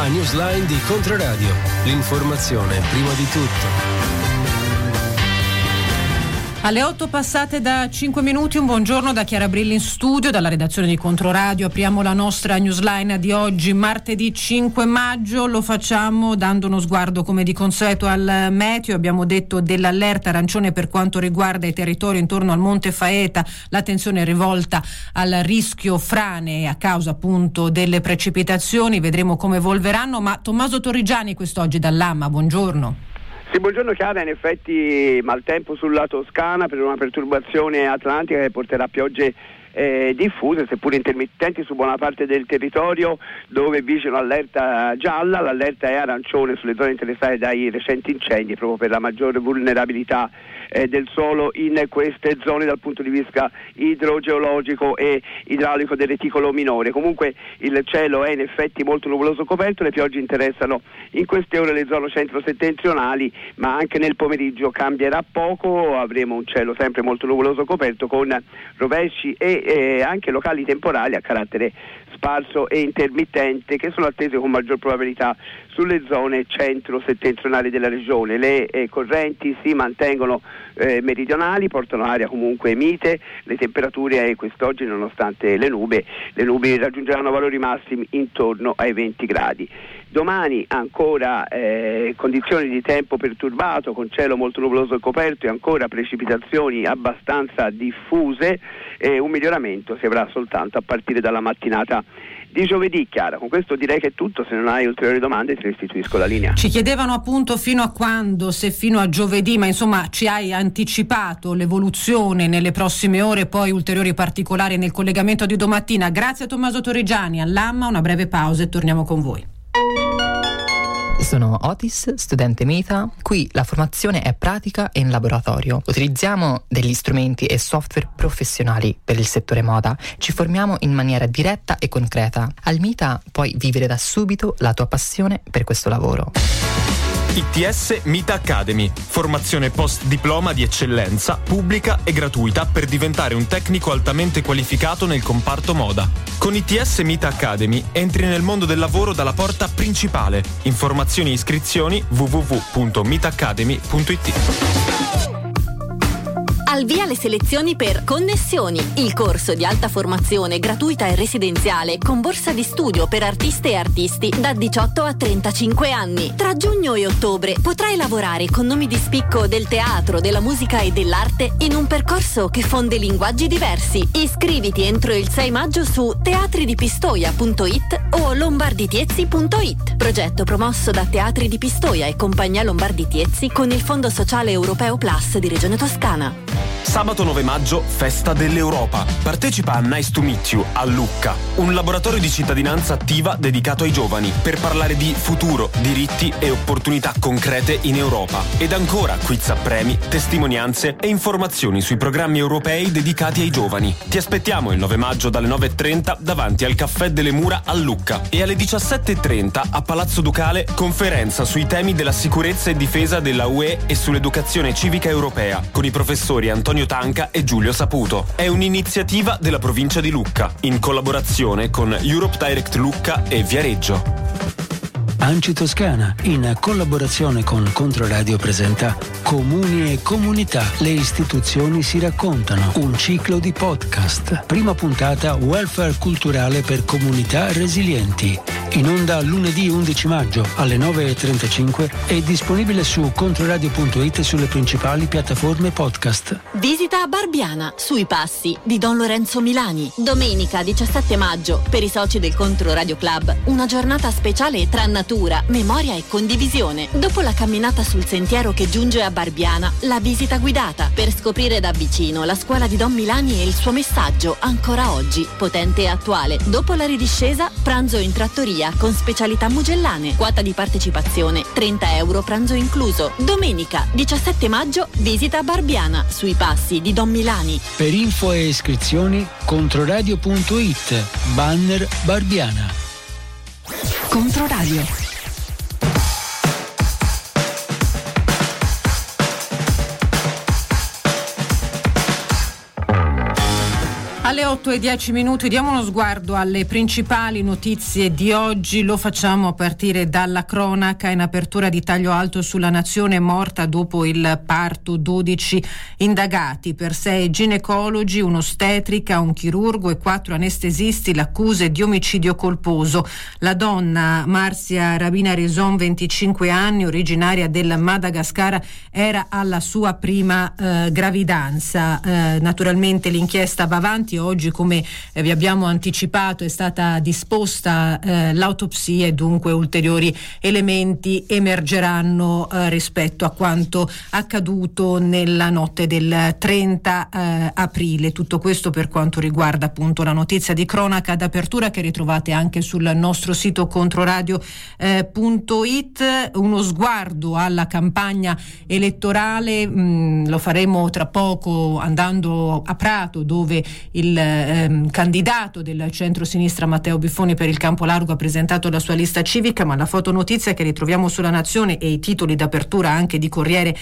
La newsline di Controradio. L'informazione prima di tutto. Alle 8 passate da 5 minuti, un buongiorno da Chiara Brilli in studio, dalla redazione di Controradio. Apriamo la nostra newsline di oggi, martedì 5 maggio. Lo facciamo dando uno sguardo, come di consueto, al meteo. Abbiamo detto dell'allerta arancione per quanto riguarda i territori intorno al Monte Faeta. L'attenzione è rivolta al rischio frane a causa appunto delle precipitazioni. Vedremo come evolveranno. Ma Tommaso Torrigiani quest'oggi dall'AMMA, buongiorno. Sì, buongiorno Chiara, in effetti maltempo sulla Toscana per una perturbazione atlantica che porterà piogge diffuse, seppur intermittenti, su buona parte del territorio, dove vige un'allerta gialla. L'allerta è arancione sulle zone interessate dai recenti incendi, proprio per la maggiore vulnerabilità del suolo in queste zone dal punto di vista idrogeologico e idraulico del reticolo minore. Comunque il cielo è in effetti molto nuvoloso coperto, le piogge interessano in queste ore le zone centro-settentrionali, ma anche nel pomeriggio cambierà poco, avremo un cielo sempre molto nuvoloso coperto con rovesci e anche locali temporali a carattere sparso e intermittente, che sono attese con maggior probabilità sulle zone centro-settentrionali della regione. Le correnti si mantengono meridionali, portano aria comunque mite, le temperature quest'oggi, nonostante le nubi raggiungeranno valori massimi intorno ai 20 gradi. Domani ancora condizioni di tempo perturbato, con cielo molto nuvoloso e coperto e ancora precipitazioni abbastanza diffuse, e un miglioramento si avrà soltanto a partire dalla mattinata di giovedì. Chiara, con questo direi che è tutto. Se non hai ulteriori domande ti restituisco la linea. Ci chiedevano appunto fino a quando, se fino a giovedì, ma insomma ci hai anticipato l'evoluzione nelle prossime ore, poi ulteriori particolari nel collegamento di domattina. Grazie a Tommaso Torrigiani, all'AMMA, una breve pausa e torniamo con voi. Sono Otis, studente MITA. Qui la formazione è pratica e in laboratorio. Utilizziamo degli strumenti e software professionali per il settore moda. Ci formiamo in maniera diretta e concreta. Al MITA puoi vivere da subito la tua passione per questo lavoro. ITS MITA Academy, formazione post diploma di eccellenza, pubblica e gratuita per diventare un tecnico altamente qualificato nel comparto moda. Con ITS MITA Academy entri nel mondo del lavoro dalla porta principale. Informazioni e iscrizioni www.mitacademy.it. Al via le selezioni per Connessioni, il corso di alta formazione gratuita e residenziale con borsa di studio per artiste e artisti da 18 a 35 anni. Tra giugno e ottobre potrai lavorare con nomi di spicco del teatro, della musica e dell'arte in un percorso che fonde linguaggi diversi. Iscriviti entro il 6 maggio su teatridipistoia.it o lombarditiezzi.it. Progetto promosso da Teatri di Pistoia e Compagnia Lombardi Tiezzi con il Fondo Sociale Europeo Plus di Regione Toscana. Sabato 9 maggio, Festa dell'Europa. Partecipa a Nice to Meet You a Lucca, un laboratorio di cittadinanza attiva dedicato ai giovani per parlare di futuro, diritti e opportunità concrete in Europa. Ed ancora quiz a premi, testimonianze e informazioni sui programmi europei dedicati ai giovani. Ti aspettiamo il 9 maggio dalle 9:30 davanti al Caffè delle Mura a Lucca e alle 17:30 a Palazzo Ducale conferenza sui temi della sicurezza e difesa della UE e sull'educazione civica europea con i professori Antonio Tanca e Giulio Saputo. È un'iniziativa della provincia di Lucca in collaborazione con Europe Direct Lucca e Viareggio. ANCI Toscana, in collaborazione con Controradio, presenta Comuni e Comunità. Le istituzioni si raccontano. Un ciclo di podcast. Prima puntata, welfare culturale per comunità resilienti. In onda lunedì 11 maggio alle 9:35. È disponibile su controradio.it e sulle principali piattaforme podcast. Visita a Barbiana, sui passi di Don Lorenzo Milani. Domenica 17 maggio, per i soci del Controradio Club, una giornata speciale tra natura, memoria e condivisione. Dopo la camminata sul sentiero che giunge a Barbiana, la visita guidata per scoprire da vicino la scuola di Don Milani e il suo messaggio ancora oggi, potente e attuale. Dopo la ridiscesa, pranzo in trattoria con specialità mugellane. Quota di partecipazione €30, pranzo incluso. Domenica 17 maggio, visita a Barbiana, sui passi di Don Milani. Per info e iscrizioni controradio.it, banner Barbiana. Controradio. Alle 8:10 diamo uno sguardo alle principali notizie di oggi. Lo facciamo a partire dalla cronaca. In apertura di taglio alto sulla Nazione, morta dopo il parto 12 indagati, per 6 ginecologi, un'ostetrica, un chirurgo e 4 anestesisti, l'accusa è di omicidio colposo. La donna, Marzia Rabina Rison, 25 anni, originaria del Madagascar, era alla sua prima gravidanza. Naturalmente l'inchiesta va avanti. Oggi, come vi abbiamo anticipato, è stata disposta l'autopsia e dunque ulteriori elementi emergeranno rispetto a quanto accaduto nella notte del 30 aprile. Tutto questo per quanto riguarda appunto la notizia di cronaca d'apertura, che ritrovate anche sul nostro sito controradio.it. Uno sguardo alla campagna elettorale, lo faremo tra poco andando a Prato, dove il candidato del centro-sinistra Matteo Biffoni per il Campo Largo ha presentato la sua lista civica, ma la fotonotizia che ritroviamo sulla Nazione e i titoli d'apertura anche di Corriere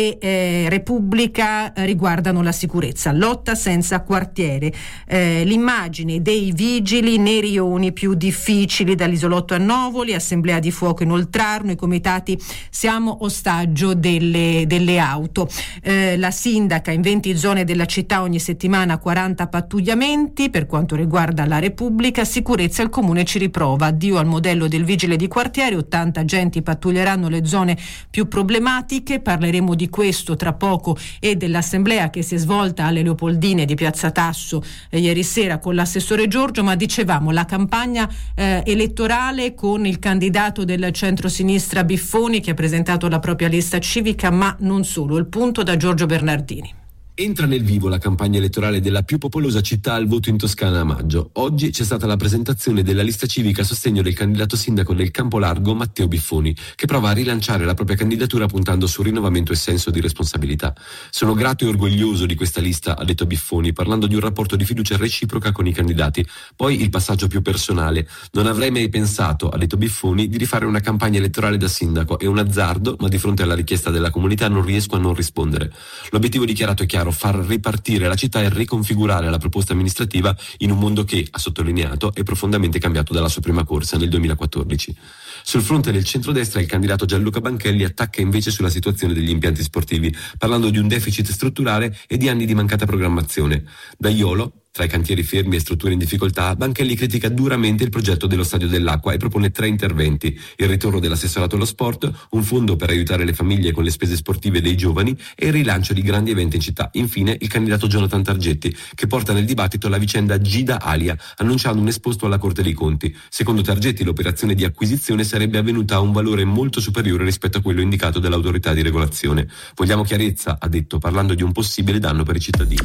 e Repubblica riguardano la sicurezza. Lotta senza quartiere, l'immagine dei vigili nei rioni più difficili, dall'isolotto a Novoli, assemblea di fuoco in Oltrarno, i comitati siamo ostaggio delle auto. La sindaca: in 20 zone della città ogni settimana 40 pattugliamenti. Per quanto riguarda la Repubblica, sicurezza, il comune ci riprova, addio al modello del vigile di quartiere, 80 agenti pattuglieranno le zone più problematiche. Parleremo di questo tra poco e dell'assemblea che si è svolta alle Leopoldine di Piazza Tasso ieri sera con l'assessore Giorgio. Ma dicevamo, la campagna elettorale con il candidato del centro-sinistra Biffoni, che ha presentato la propria lista civica, ma non solo. Il punto da Giorgio Bernardini. Entra nel vivo la campagna elettorale della più popolosa città al voto in Toscana a maggio. Oggi c'è stata la presentazione della lista civica a sostegno del candidato sindaco del Campo Largo Matteo Biffoni, che prova a rilanciare la propria candidatura puntando su rinnovamento e senso di responsabilità. Sono grato e orgoglioso di questa lista, ha detto Biffoni, parlando di un rapporto di fiducia reciproca con i candidati. Poi il passaggio più personale. Non avrei mai pensato, ha detto Biffoni, di rifare una campagna elettorale da sindaco. È un azzardo, ma di fronte alla richiesta della comunità non riesco a non rispondere. L'obiettivo dichiarato è chiaro: far ripartire la città e riconfigurare la proposta amministrativa in un mondo che, ha sottolineato, è profondamente cambiato dalla sua prima corsa nel 2014. Sul fronte del centrodestra, il candidato Gianluca Banchelli attacca invece sulla situazione degli impianti sportivi, parlando di un deficit strutturale e di anni di mancata programmazione. Da Iolo, tra i cantieri fermi e strutture in difficoltà, Banchelli critica duramente il progetto dello Stadio dell'Acqua e propone 3 interventi: il ritorno dell'assessorato allo sport, un fondo per aiutare le famiglie con le spese sportive dei giovani e il rilancio di grandi eventi in città. Infine il candidato Jonathan Targetti, che porta nel dibattito la vicenda Gida Alia, annunciando un esposto alla Corte dei Conti. Secondo Targetti l'operazione di acquisizione sarebbe avvenuta a un valore molto superiore rispetto a quello indicato dall'autorità di regolazione. Vogliamo chiarezza, ha detto, parlando di un possibile danno per i cittadini.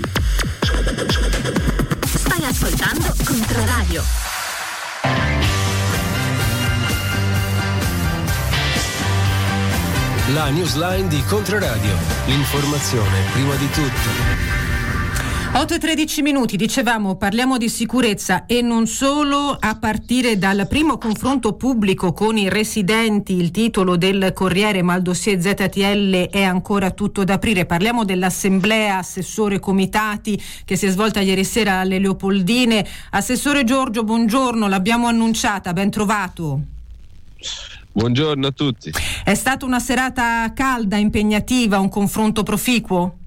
Stai ascoltando Controradio. La newsline di Controradio. L'informazione prima di tutto. 8:13, dicevamo, parliamo di sicurezza e non solo, a partire dal primo confronto pubblico con i residenti. Il titolo del Corriere: ma il dossier ZTL è ancora tutto da aprire. Parliamo dell'assemblea assessore comitati che si è svolta ieri sera alle Leopoldine. Assessore Giorgio, buongiorno, l'abbiamo annunciata, ben trovato. Buongiorno a tutti. È stata una serata calda, impegnativa, un confronto proficuo?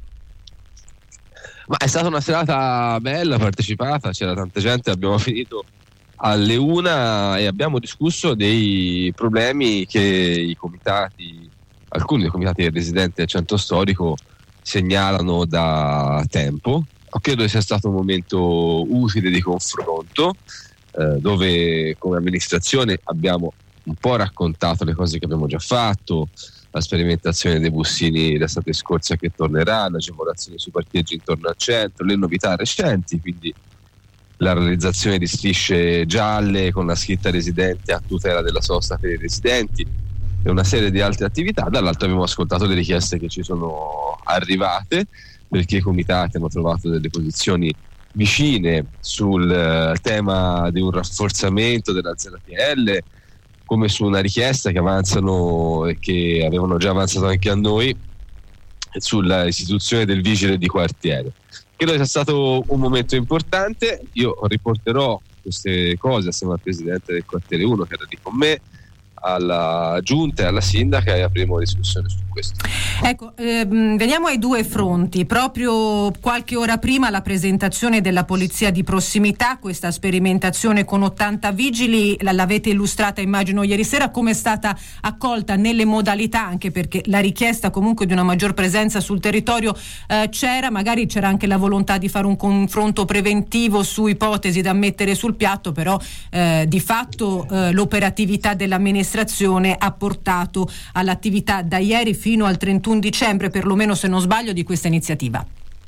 Ma è stata una serata bella, partecipata, c'era tanta gente, abbiamo finito alle 1 e abbiamo discusso dei problemi che i comitati, alcuni dei comitati residenti del centro storico segnalano da tempo. Credo sia stato un momento utile di confronto, dove come amministrazione abbiamo un po' raccontato le cose che abbiamo già fatto, la sperimentazione dei bussini l'estate scorsa che tornerà, l'agevolazione sui parcheggi intorno al centro, le novità recenti, quindi la realizzazione di strisce gialle con la scritta residente a tutela della sosta per i residenti e una serie di altre attività. Dall'altro abbiamo ascoltato le richieste che ci sono arrivate, perché i comitati hanno trovato delle posizioni vicine sul tema di un rafforzamento della ZTL, come su una richiesta che avanzano e che avevano già avanzato anche a noi sulla istituzione del vigile di quartiere. Credo sia stato un momento importante. Io riporterò queste cose assieme al presidente del quartiere 1 che era lì con me, alla giunta e alla sindaca, e apriremo discussione su questo. Ecco, veniamo ai due fronti. Proprio qualche ora prima la presentazione della polizia di prossimità, questa sperimentazione con 80 vigili, l'avete illustrata immagino ieri sera. Come è stata accolta nelle modalità, anche perché la richiesta comunque di una maggior presenza sul territorio c'era, magari c'era anche la volontà di fare un confronto preventivo su ipotesi da mettere sul piatto, però di fatto l'operatività dell'amministrazione ha portato all'attività da ieri fino al 31 dicembre, perlomeno se non sbaglio, di questa iniziativa.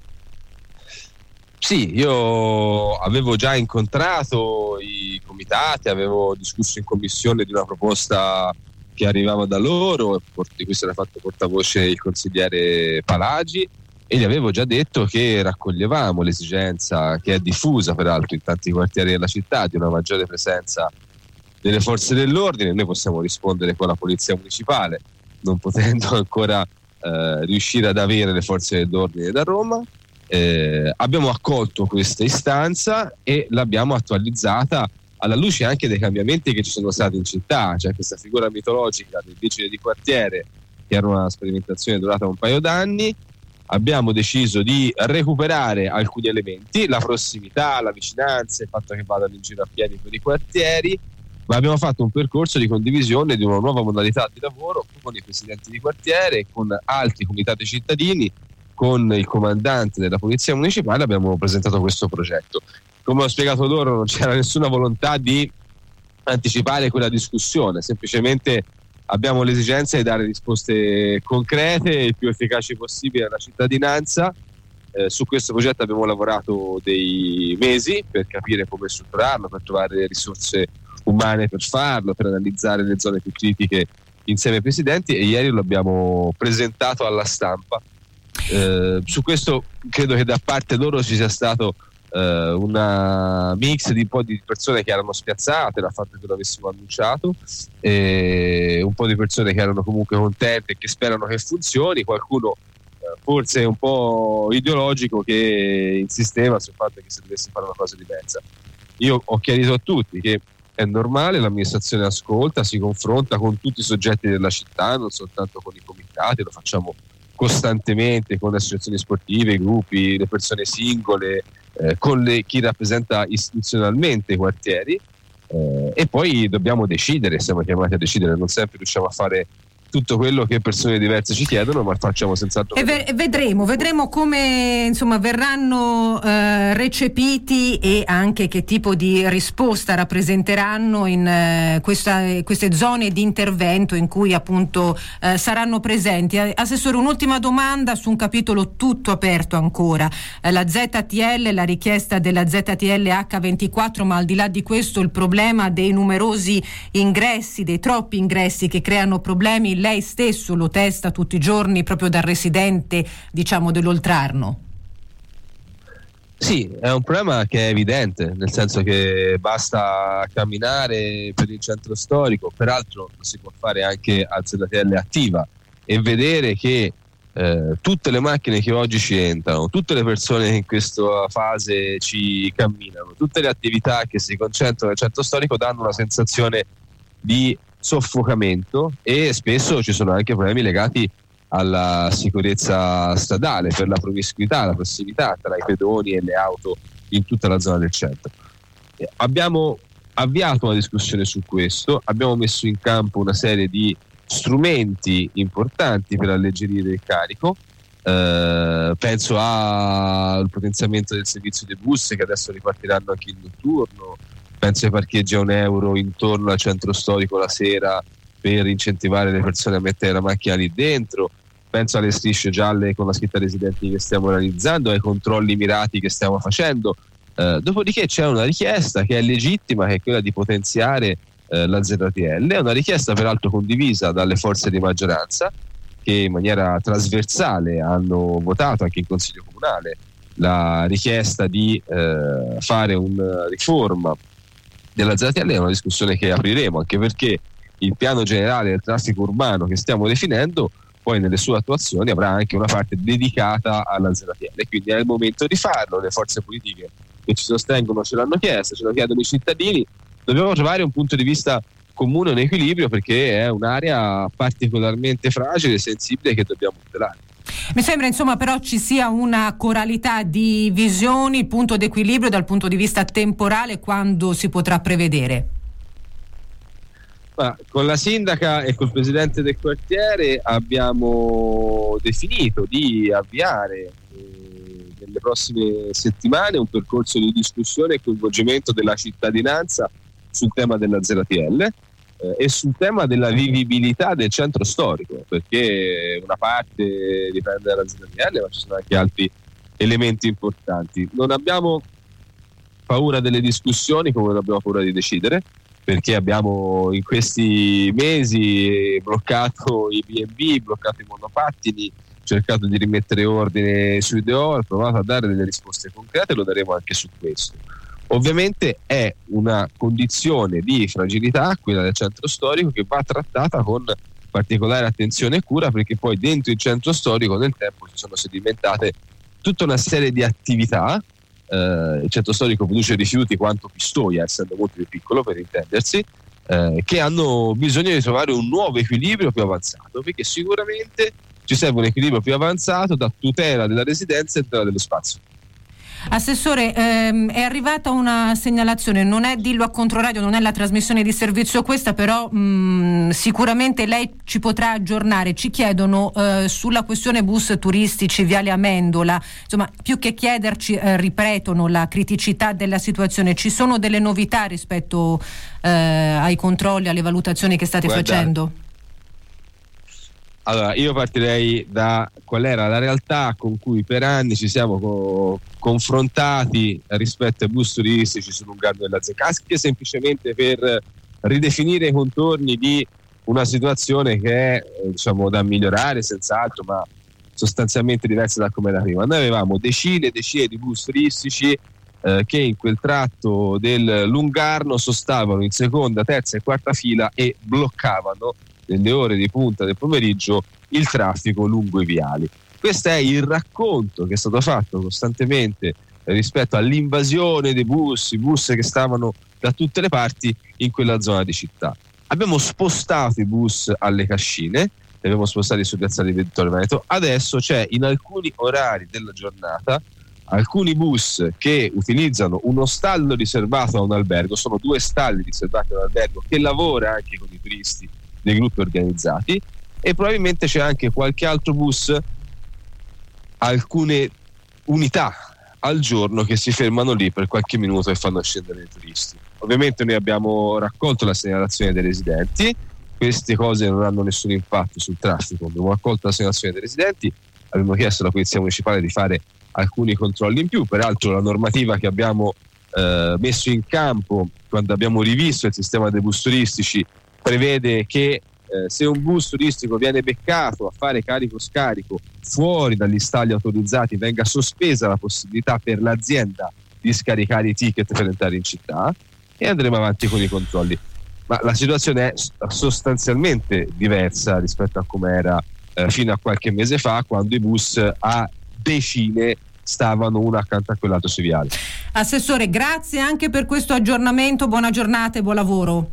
Sì, io avevo già incontrato i comitati, avevo discusso in commissione di una proposta che arrivava da loro, di cui si era fatto portavoce il consigliere Palagi, e gli avevo già detto che raccoglievamo l'esigenza, che è diffusa peraltro in tanti quartieri della città, di una maggiore presenza delle forze dell'ordine. Noi possiamo rispondere con la polizia municipale, non potendo ancora riuscire ad avere le forze dell'ordine da Roma. Abbiamo accolto questa istanza e l'abbiamo attualizzata alla luce anche dei cambiamenti che ci sono stati in città. Cioè questa figura mitologica del vigile di quartiere, che era una sperimentazione durata un paio d'anni, abbiamo deciso di recuperare alcuni elementi, la prossimità, la vicinanza, il fatto che vadano in giro a piedi per i quartieri, ma abbiamo fatto un percorso di condivisione di una nuova modalità di lavoro con i presidenti di quartiere, con altri comitati cittadini, con il comandante della polizia municipale. Abbiamo presentato questo progetto. Come ho spiegato loro, non c'era nessuna volontà di anticipare quella discussione, semplicemente abbiamo l'esigenza di dare risposte concrete e il più efficaci possibile alla cittadinanza. Su questo progetto abbiamo lavorato dei mesi per capire come strutturarlo, per trovare le risorse umane per farlo, per analizzare le zone più critiche insieme ai presidenti, e ieri lo abbiamo presentato alla stampa. Su questo credo che da parte loro ci sia stato una mix di un po' di persone che erano spiazzate dal fatto che lo avessimo annunciato, e un po' di persone che erano comunque contente e che sperano che funzioni, qualcuno forse un po' ideologico che insisteva sul fatto che si dovesse fare una cosa diversa. Io ho chiarito a tutti che è normale, l'amministrazione ascolta, si confronta con tutti i soggetti della città, non soltanto con i comitati, lo facciamo costantemente con le associazioni sportive, i gruppi, le persone singole, con chi rappresenta istituzionalmente i quartieri, e poi dobbiamo decidere, siamo chiamati a decidere, non sempre riusciamo a fare tutto quello che persone diverse ci chiedono, ma facciamo senz'altro. Vedremo come insomma verranno recepiti e anche che tipo di risposta rappresenteranno in queste zone di intervento in cui appunto saranno presenti. Assessore, un'ultima domanda su un capitolo tutto aperto ancora, la ZTL, la richiesta della ZTL H24, ma al di là di questo il problema dei numerosi ingressi, dei troppi ingressi che creano problemi. Lei stesso lo testa tutti i giorni proprio da residente, diciamo, dell'Oltrarno. Sì, è un problema che è evidente, nel senso che basta camminare per il centro storico, peraltro lo si può fare anche a ZTL attiva, e vedere che tutte le macchine che oggi ci entrano, tutte le persone che in questa fase ci camminano, tutte le attività che si concentrano nel centro storico danno una sensazione di soffocamento, e spesso ci sono anche problemi legati alla sicurezza stradale per la promiscuità, la prossimità tra i pedoni e le auto in tutta la zona del centro. Abbiamo avviato una discussione su questo, abbiamo messo in campo una serie di strumenti importanti per alleggerire il carico. Penso al potenziamento del servizio dei bus, che adesso ripartiranno anche in notturno. Penso ai parcheggi a €1 intorno al centro storico la sera per incentivare le persone a mettere la macchina lì dentro. Penso alle strisce gialle con la scritta residenti che stiamo realizzando, ai controlli mirati che stiamo facendo. Dopodiché c'è una richiesta che è legittima, che è quella di potenziare la ZTL. È una richiesta peraltro condivisa dalle forze di maggioranza, che in maniera trasversale hanno votato anche in Consiglio Comunale la richiesta di fare una riforma della ZTL. È una discussione che apriremo, anche perché il piano generale del traffico urbano che stiamo definendo poi nelle sue attuazioni avrà anche una parte dedicata alla ZTL, quindi è il momento di farlo. Le forze politiche che ci sostengono ce l'hanno chiesto, ce lo chiedono i cittadini, dobbiamo trovare un punto di vista comune, un equilibrio, perché è un'area particolarmente fragile e sensibile che dobbiamo tutelare. Mi sembra insomma però ci sia una coralità di visioni, il punto d'equilibrio dal punto di vista temporale quando si potrà prevedere. Ma con la sindaca e col presidente del quartiere abbiamo definito di avviare nelle prossime settimane un percorso di discussione e coinvolgimento della cittadinanza sul tema della ZTL e sul tema della vivibilità del centro storico, perché una parte dipende dalla ZTL, ma ci sono anche altri elementi importanti. Non abbiamo paura delle discussioni come non abbiamo paura di decidere, perché abbiamo in questi mesi bloccato i B&B, bloccato i monopattini, cercato di rimettere ordine sui DO, provato a dare delle risposte concrete, lo daremo anche su questo. Ovviamente è una condizione di fragilità, quella del centro storico, che va trattata con particolare attenzione e cura, perché poi dentro il centro storico nel tempo si sono sedimentate tutta una serie di attività. Il centro storico produce rifiuti quanto Pistoia, essendo molto più piccolo per intendersi, che hanno bisogno di trovare un nuovo equilibrio più avanzato, perché sicuramente ci serve un equilibrio più avanzato da tutela della residenza e tutela dello spazio. Assessore, è arrivata una segnalazione, non è Dillo a Controradio, non è la trasmissione di servizio questa, però sicuramente lei ci potrà aggiornare. Ci chiedono sulla questione bus turistici Viale Amendola, insomma più che chiederci ripetono la criticità della situazione. Ci sono delle novità rispetto ai controlli, alle valutazioni che state facendo? Allora, io partirei da qual era la realtà con cui per anni ci siamo confrontati rispetto ai bus turistici sul Lungarno della Zecca, anche semplicemente per ridefinire i contorni di una situazione che è da migliorare senz'altro, ma sostanzialmente diversa da come era prima. Noi avevamo decine e decine di bus turistici che in quel tratto del Lungarno sostavano in seconda, terza e quarta fila e bloccavano nelle ore di punta del pomeriggio il traffico lungo i viali. Questo è il racconto che è stato fatto costantemente rispetto all'invasione dei bus, i bus che stavano da tutte le parti in quella zona di città. Abbiamo spostato i bus alle Cascine, li abbiamo spostati su Piazzale Vittorio Veneto. Adesso c'è in alcuni orari della giornata alcuni bus che utilizzano uno stallo riservato a un albergo, sono 2 stalli riservati a un albergo che lavora anche con i turisti dei gruppi organizzati, e probabilmente c'è anche qualche altro bus, alcune unità al giorno che si fermano lì per qualche minuto e fanno scendere i turisti. Ovviamente noi abbiamo raccolto la segnalazione dei residenti, queste cose non hanno nessun impatto sul traffico, abbiamo raccolto la segnalazione dei residenti, abbiamo chiesto alla Polizia Municipale di fare alcuni controlli in più. Peraltro la normativa che abbiamo messo in campo quando abbiamo rivisto il sistema dei bus turistici prevede che se un bus turistico viene beccato a fare carico-scarico fuori dagli stalli autorizzati venga sospesa la possibilità per l'azienda di scaricare i ticket per entrare in città, e andremo avanti con i controlli. Ma la situazione è sostanzialmente diversa rispetto a come era fino a qualche mese fa, quando i bus a decine stavano uno accanto a quell'altro sui viali. Assessore, grazie anche per questo aggiornamento, buona giornata e buon lavoro.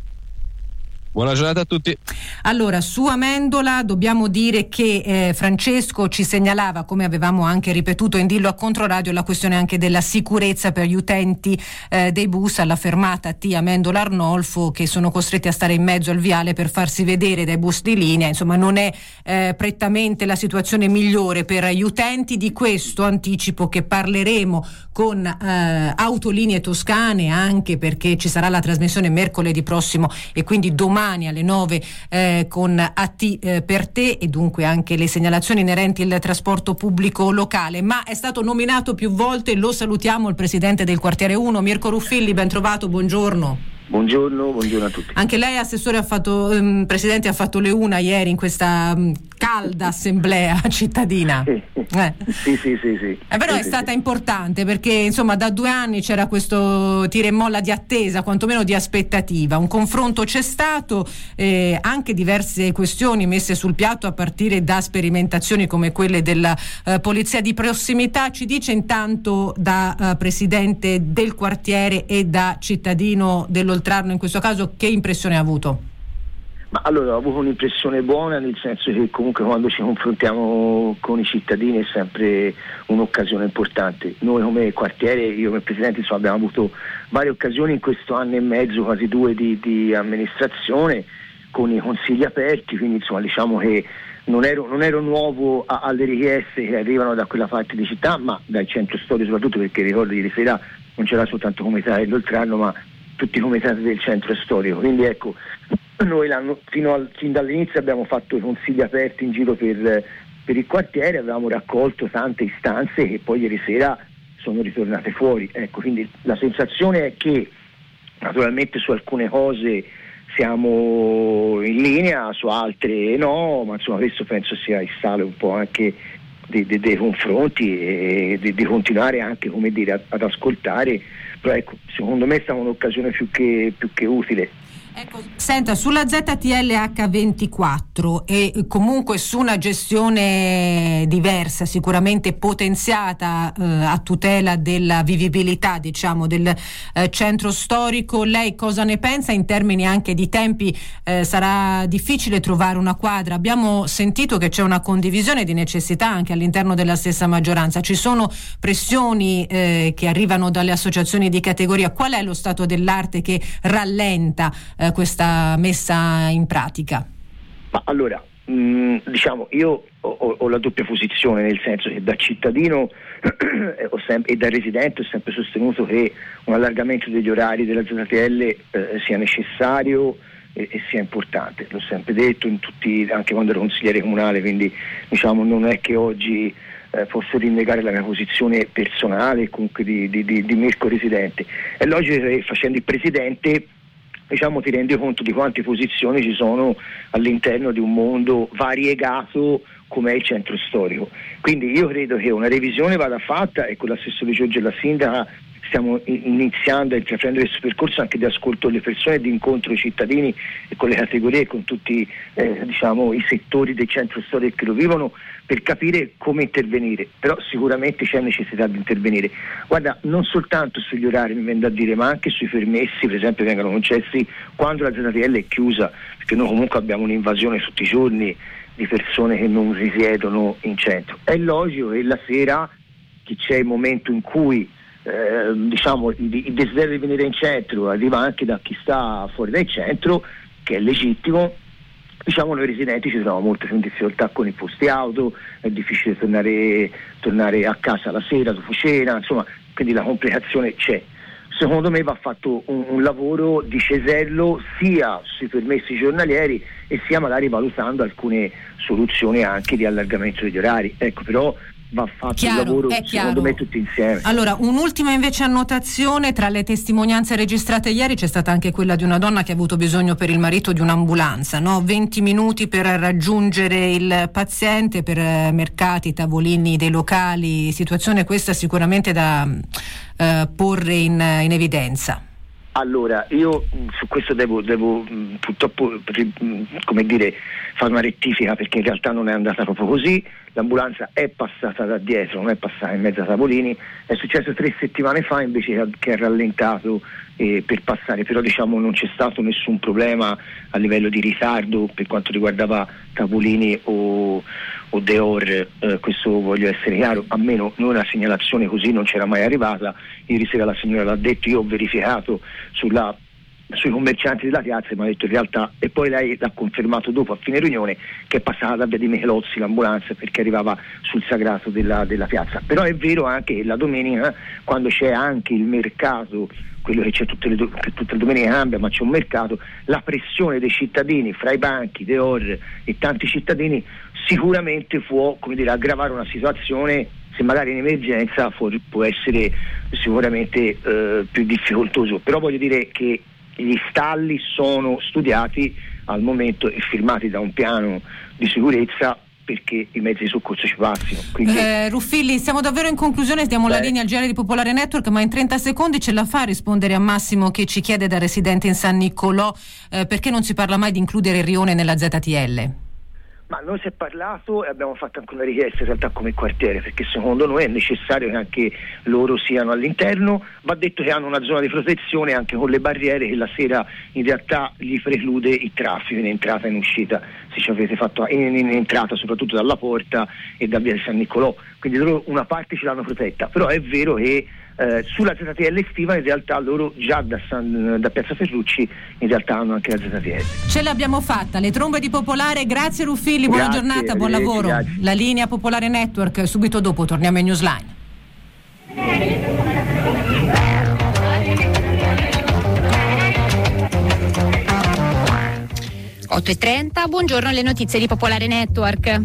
Buona giornata a tutti. Allora, su Amendola dobbiamo dire che Francesco ci segnalava, come avevamo anche ripetuto in Dillo a Controradio, la questione anche della sicurezza per gli utenti dei bus alla fermata T Amendola Arnolfo, che sono costretti a stare in mezzo al viale per farsi vedere dai bus di linea. Insomma, non è prettamente la situazione migliore per gli utenti. Di questo anticipo che parleremo con Autolinee Toscane, anche perché ci sarà la trasmissione mercoledì prossimo e quindi domani alle 9 con AT per te, e dunque anche le segnalazioni inerenti al trasporto pubblico locale. Ma è stato nominato più volte, lo salutiamo, il presidente del quartiere 1, Mirko Ruffilli, ben trovato, buongiorno. Buongiorno a tutti. Anche lei, assessore, presidente, ha fatto le una ieri in questa calda assemblea cittadina. Sì. Però è stata importante perché insomma da 2 anni c'era questo tira e molla di attesa, quantomeno di aspettativa. Un confronto c'è stato, anche diverse questioni messe sul piatto a partire da sperimentazioni come quelle della polizia di prossimità. Ci dice intanto da presidente del quartiere e da cittadino dell'Oltrarno in questo caso, che impressione ha avuto? Ma allora ho avuto un'impressione buona, nel senso che comunque quando ci confrontiamo con i cittadini è sempre un'occasione importante. Noi come quartiere, io come presidente, abbiamo avuto varie occasioni in questo anno e mezzo, quasi 2 di amministrazione, con i consigli aperti, quindi diciamo che non ero nuovo alle richieste che arrivano da quella parte di città, ma dal centro storico soprattutto, perché ricordo ieri sera non c'era soltanto comunità dell'Oltrarno, ma tutti i comitati del centro storico. Quindi ecco, noi fin dall'inizio abbiamo fatto i consigli aperti in giro per il quartiere, avevamo raccolto tante istanze che poi ieri sera sono ritornate fuori. Ecco, quindi la sensazione è che naturalmente su alcune cose siamo in linea, su altre no, ma insomma questo penso sia il sale un po' anche dei confronti e di continuare anche, come dire, ad ascoltare. Però ecco, secondo me è stata un'occasione più che utile. Ecco, senta, sulla ZTL-H24 e comunque su una gestione diversa, sicuramente potenziata a tutela della vivibilità, diciamo, del centro storico, lei cosa ne pensa in termini anche di tempi? Sarà difficile trovare una quadra? Abbiamo sentito che c'è una condivisione di necessità anche all'interno della stessa maggioranza, ci sono pressioni che arrivano dalle associazioni di categoria. Qual è lo stato dell'arte che rallenta questa messa in pratica? Ma allora, diciamo, io ho la doppia posizione, nel senso che da cittadino e da residente ho sempre sostenuto che un allargamento degli orari della ZTL sia necessario e sia importante. L'ho sempre detto anche quando ero consigliere comunale, quindi diciamo non è che oggi posso rinnegare la mia posizione personale, comunque di Mirko residente. È logico che facendo il presidente, diciamo, ti rendi conto di quante posizioni ci sono all'interno di un mondo variegato come è il centro storico. Quindi io credo che una revisione vada fatta, e con l'assessore Giorgio e la sindaca stiamo iniziando a intraprendere questo percorso anche di ascolto delle persone, di incontro ai cittadini e con le categorie e con tutti diciamo, i settori del centro storico che lo vivono, per capire come intervenire. Però sicuramente c'è necessità di intervenire. Guarda, non soltanto sugli orari, mi viene da dire, ma anche sui permessi, per esempio, vengono concessi quando la ZTL è chiusa, perché noi comunque abbiamo un'invasione tutti i giorni di persone che non risiedono in centro. È logico che la sera, che c'è il momento in cui diciamo il desiderio di venire in centro arriva anche da chi sta fuori dal centro, che è legittimo. Diciamo, noi residenti ci troviamo molte più in difficoltà con i posti auto, è difficile tornare a casa la sera dopo cena, insomma, quindi la complicazione c'è. Secondo me va fatto un lavoro di cesello sia sui permessi giornalieri e sia magari valutando alcune soluzioni anche di allargamento degli orari. Ecco, però va fatto un lavoro secondo me tutti insieme. Allora, un'ultima invece annotazione: tra le testimonianze registrate ieri c'è stata anche quella di una donna che ha avuto bisogno per il marito di un'ambulanza, no? 20 minuti per raggiungere il paziente, per mercati, tavolini dei locali, situazione questa sicuramente da porre in evidenza. Allora, io su questo devo purtroppo, come dire, fare una rettifica, perché in realtà non è andata proprio così. L'ambulanza è passata da dietro, non è passata in mezzo a tavolini. È successo 3 settimane fa invece che ha rallentato per passare, però diciamo non c'è stato nessun problema a livello di ritardo per quanto riguardava tavolini o Deor, questo voglio essere chiaro. A me noi una segnalazione così non c'era mai arrivata. Ieri sera la signora l'ha detto, io ho verificato sui commercianti della piazza, e mi ha detto in realtà, e poi lei l'ha confermato dopo a fine riunione, che è passata da via di Michelozzi l'ambulanza perché arrivava sul sagrato della piazza. Però è vero anche che la domenica, quando c'è anche il mercato, quello che c'è tutte le domeniche cambia, ma c'è un mercato, la pressione dei cittadini fra i banchi, Deor e tanti cittadini sicuramente può, come dire, aggravare una situazione. Se magari in emergenza può essere sicuramente più difficoltoso. Però voglio dire che gli stalli sono studiati al momento e firmati da un piano di sicurezza perché i mezzi di soccorso ci passino. Quindi... Ruffilli, siamo davvero in conclusione, diamo la linea al GR di Popolare Network, ma in 30 secondi ce la fa a rispondere a Massimo che ci chiede da residente in San Niccolò perché non si parla mai di includere il rione nella ZTL? Ma noi si è parlato e abbiamo fatto anche una richiesta in realtà come quartiere, perché secondo noi è necessario che anche loro siano all'interno. Va detto che hanno una zona di protezione anche con le barriere che la sera in realtà gli preclude il traffico in entrata e in uscita, se ci avete fatto in entrata soprattutto dalla porta e da via di San Niccolò, quindi loro una parte ce l'hanno protetta, però è vero che sulla ZTL estiva in realtà loro già da Piazza Ferrucci in realtà hanno anche la ZTL. Ce l'abbiamo fatta, le trombe di Popolare. Grazie Ruffilli, buona giornata, buon lavoro. Grazie. La linea Popolare Network, subito dopo torniamo in Newsline. Otto e 30, buongiorno, le notizie di Popolare Network.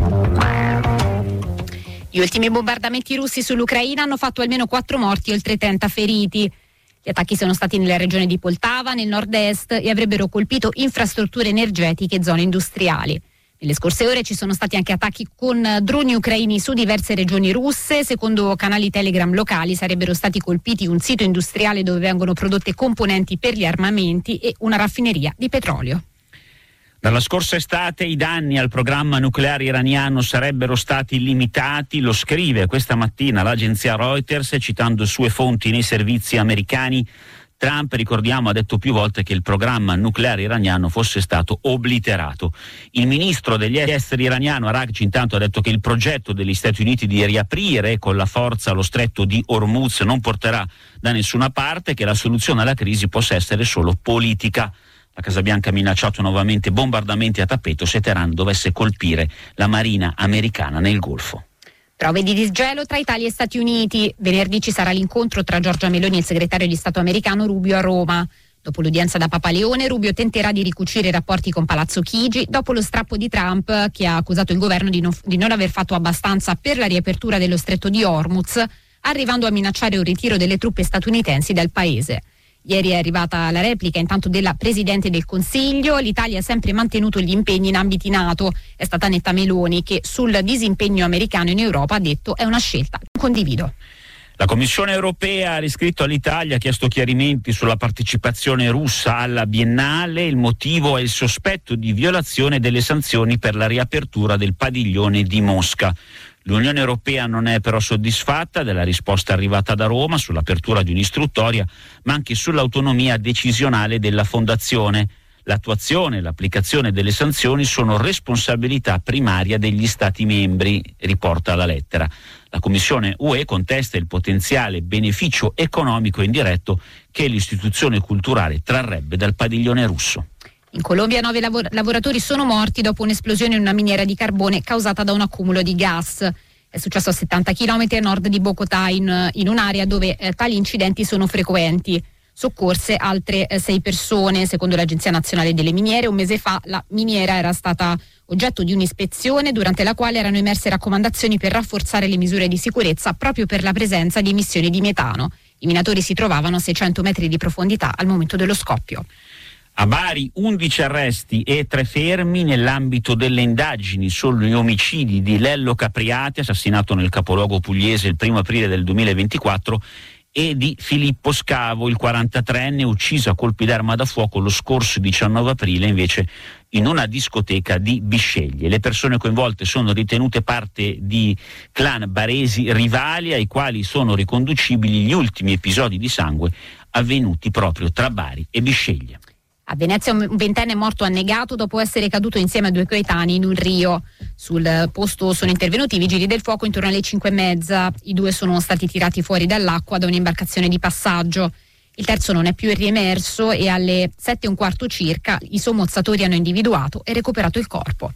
Gli ultimi bombardamenti russi sull'Ucraina hanno fatto almeno 4 morti e oltre 30 feriti. Gli attacchi sono stati nelle regioni di Poltava, nel nord-est, e avrebbero colpito infrastrutture energetiche e zone industriali. Nelle scorse ore ci sono stati anche attacchi con droni ucraini su diverse regioni russe. Secondo canali Telegram locali sarebbero stati colpiti un sito industriale dove vengono prodotte componenti per gli armamenti e una raffineria di petrolio. Dalla scorsa estate i danni al programma nucleare iraniano sarebbero stati limitati, lo scrive questa mattina l'agenzia Reuters citando sue fonti nei servizi americani. Trump, ricordiamo, ha detto più volte che il programma nucleare iraniano fosse stato obliterato. Il ministro degli esteri iraniano Araghchi intanto ha detto che il progetto degli Stati Uniti di riaprire con la forza lo stretto di Hormuz non porterà da nessuna parte e che la soluzione alla crisi possa essere solo politica. La Casa Bianca ha minacciato nuovamente bombardamenti a tappeto se Teheran dovesse colpire la marina americana nel Golfo. Prove di disgelo tra Italia e Stati Uniti. Venerdì ci sarà l'incontro tra Giorgia Meloni e il segretario di Stato americano Rubio a Roma. Dopo l'udienza da Papa Leone, Rubio tenterà di ricucire i rapporti con Palazzo Chigi dopo lo strappo di Trump, che ha accusato il governo di non aver fatto abbastanza per la riapertura dello stretto di Hormuz, arrivando a minacciare un ritiro delle truppe statunitensi dal paese. Ieri è arrivata la replica intanto della Presidente del Consiglio. L'Italia ha sempre mantenuto gli impegni in ambiti NATO. È stata netta Meloni che sul disimpegno americano in Europa ha detto è una scelta che condivido. La Commissione europea ha riscritto all'Italia, ha chiesto chiarimenti sulla partecipazione russa alla Biennale. Il motivo è il sospetto di violazione delle sanzioni per la riapertura del padiglione di Mosca. L'Unione Europea non è però soddisfatta della risposta arrivata da Roma sull'apertura di un'istruttoria, ma anche sull'autonomia decisionale della Fondazione. L'attuazione e l'applicazione delle sanzioni sono responsabilità primaria degli Stati membri, riporta la lettera. La Commissione UE contesta il potenziale beneficio economico indiretto che l'istituzione culturale trarrebbe dal padiglione russo. In Colombia 9 lavoratori sono morti dopo un'esplosione in una miniera di carbone causata da un accumulo di gas. È successo a 70 km a nord di Bogotà, in un'area dove tali incidenti sono frequenti. Soccorse altre 6 persone. Secondo l'Agenzia Nazionale delle Miniere, un mese fa la miniera era stata oggetto di un'ispezione durante la quale erano emerse raccomandazioni per rafforzare le misure di sicurezza proprio per la presenza di emissioni di metano. I minatori si trovavano a 600 metri di profondità al momento dello scoppio. A Bari 11 arresti e 3 fermi nell'ambito delle indagini sugli omicidi di Lello Capriati, assassinato nel capoluogo pugliese il 1 aprile del 2024, e di Filippo Scavo, il 43enne, ucciso a colpi d'arma da fuoco lo scorso 19 aprile invece in una discoteca di Bisceglie. Le persone coinvolte sono ritenute parte di clan baresi rivali ai quali sono riconducibili gli ultimi episodi di sangue avvenuti proprio tra Bari e Bisceglie. A Venezia un ventenne è morto annegato dopo essere caduto insieme a 2 coetanei in un rio. Sul posto sono intervenuti i vigili del fuoco intorno alle 5:30. I 2 sono stati tirati fuori dall'acqua da un'imbarcazione di passaggio. Il terzo non è più riemerso e alle 7:15 circa i sommozzatori hanno individuato e recuperato il corpo.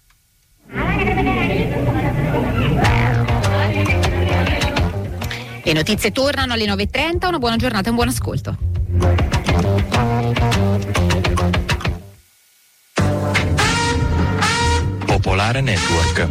Le notizie tornano alle 9:30. Una buona giornata e un buon ascolto. Popolare Network.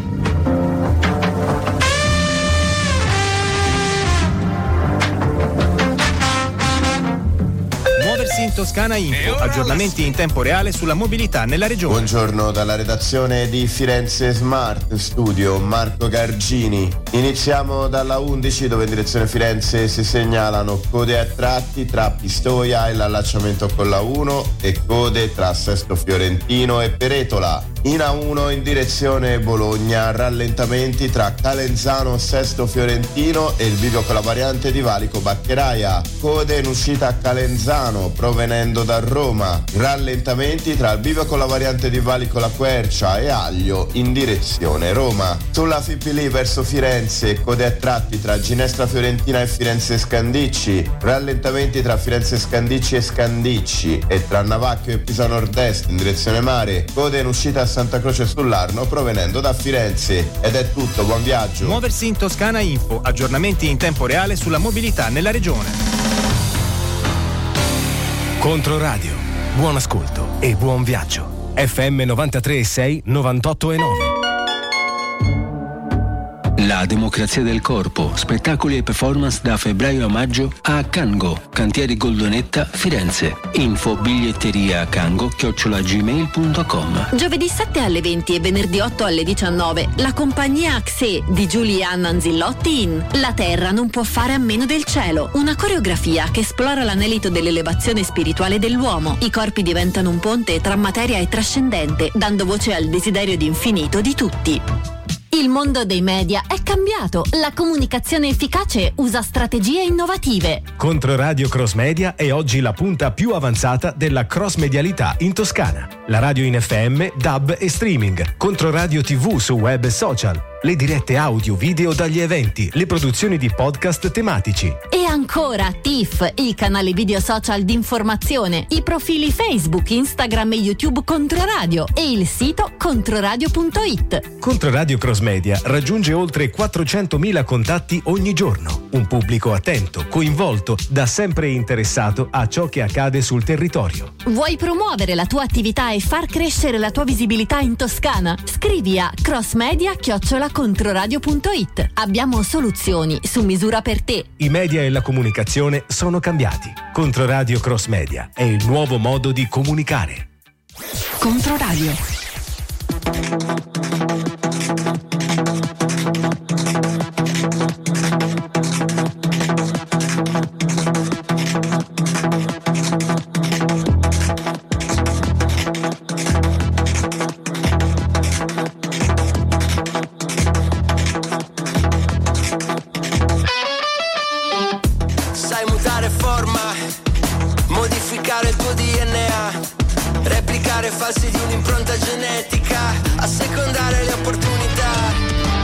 Muoversi in Toscana Info, aggiornamenti in tempo reale sulla mobilità nella regione. Buongiorno dalla redazione di Firenze Smart Studio, Marco Gargini. Iniziamo dalla 11 dove in direzione Firenze si segnalano code a tratti tra Pistoia e l'allacciamento con la 1 e code tra Sesto Fiorentino e Peretola. In A1 in direzione Bologna, rallentamenti tra Calenzano Sesto Fiorentino e il bivio con la variante di Valico Baccheraia. Code in uscita a Calenzano provenendo da Roma. Rallentamenti tra il bivio con la variante di Valico La Quercia e Aglio in direzione Roma. Sulla Fipili verso Firenze, code a tratti tra Ginestra Fiorentina e Firenze Scandicci. Rallentamenti tra Firenze Scandicci e Scandicci e tra Navacchio e Pisa Nord-Est in direzione mare. Code in uscita a Santa Croce sull'Arno provenendo da Firenze. Ed è tutto, buon viaggio. Muoversi in Toscana Info, aggiornamenti in tempo reale sulla mobilità nella regione. Controradio, buon ascolto e buon viaggio. FM 93.6, 98.9. La democrazia del corpo, spettacoli e performance da febbraio a maggio a Cango, Cantieri Goldonetta, Firenze. Info biglietteria cango@gmail.com. Giovedì 7 alle 20 e venerdì 8 alle 19, la compagnia Axe di Giulianna Anzillotti in La Terra non può fare a meno del cielo, una coreografia che esplora l'anelito dell'elevazione spirituale dell'uomo. I corpi diventano un ponte tra materia e trascendente, dando voce al desiderio di infinito di tutti. Il mondo dei media è cambiato. La comunicazione efficace usa strategie innovative. Controradio Cross Media è oggi la punta più avanzata della cross medialità in Toscana. La radio in FM, DAB e streaming. Controradio TV su web e social. Le dirette audio, video dagli eventi, le produzioni di podcast tematici. E ancora TIFF, il canale video social di informazione, i profili Facebook, Instagram e YouTube Controradio e il sito controradio.it. Controradio Cross Media raggiunge oltre 400.000 contatti ogni giorno. Un pubblico attento, coinvolto, da sempre interessato a ciò che accade sul territorio. Vuoi promuovere la tua attività e far crescere la tua visibilità in Toscana? Scrivi a crossmedia@controradio.it. Abbiamo soluzioni su misura per te. I media e la comunicazione sono cambiati. Controradio Cross Media è il nuovo modo di comunicare. Controradio. Modificare il tuo DNA, replicare falsi di un'impronta genetica, assecondare le opportunità.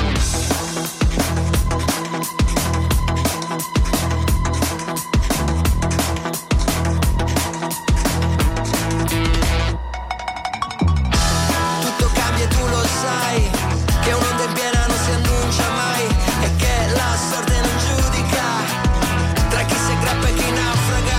Tutto cambia e tu lo sai, che un'onda in piena non si annuncia mai e che la sorte non giudica tra chi si aggrappa e chi naufraga.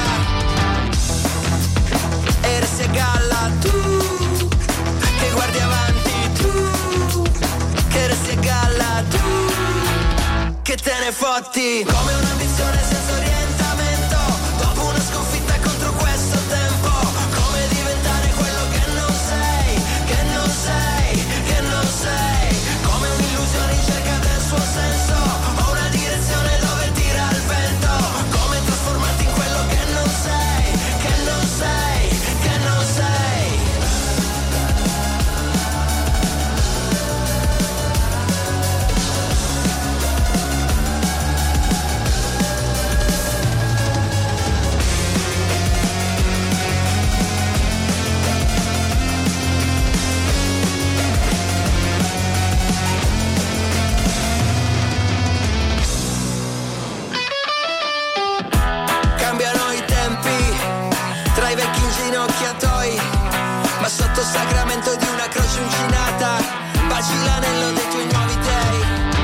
E resti a galla tu, che guardi avanti tu, che resti a galla tu, che te ne fotti. Come un'ambizione senza orientamento, dopo una sconfitta contro questo tempo. Come diventare quello che non sei, che non sei, che non sei. Come un'illusione in cerca del suo senso, o una direzione dove tira il vento. Come trasformarti in quello che non sei, che non sei, che non sei. Cambiano i tempi tra i vecchi inginocchiatoi, ma sotto sacramento di una croce uncinata baci l'anello dei tuoi nuovi dei.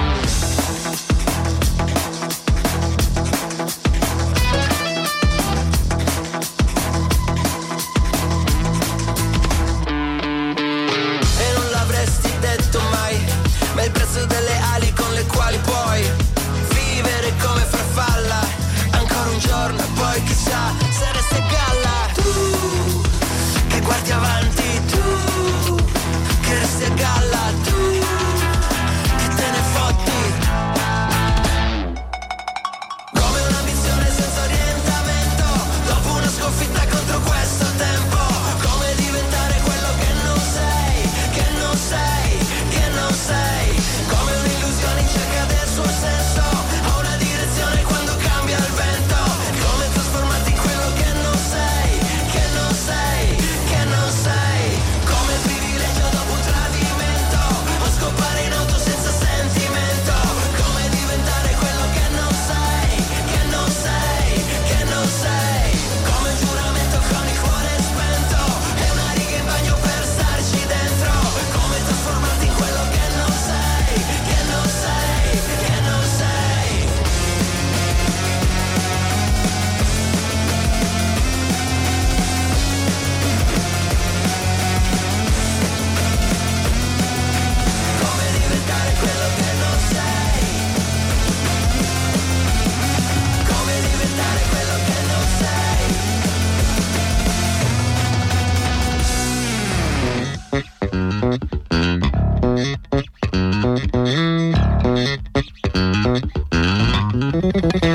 E non l'avresti detto mai, ma il prezzo delle ali con le quali puoi vivere come farfalla ancora un giorno e poi chissà se resti a galla tu,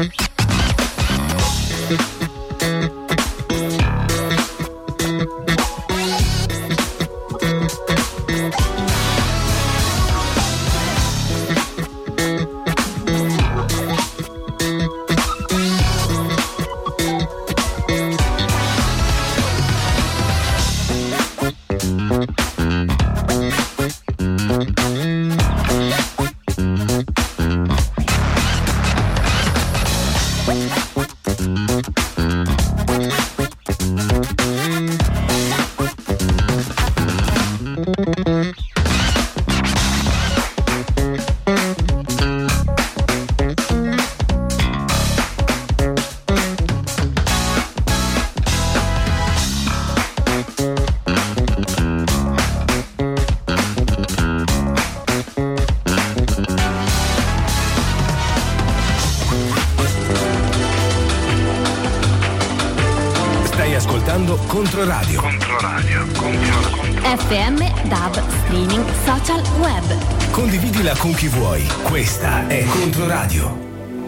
Controradio. FM, DAB, streaming, social, web. Condividila con chi vuoi. Questa è Controradio.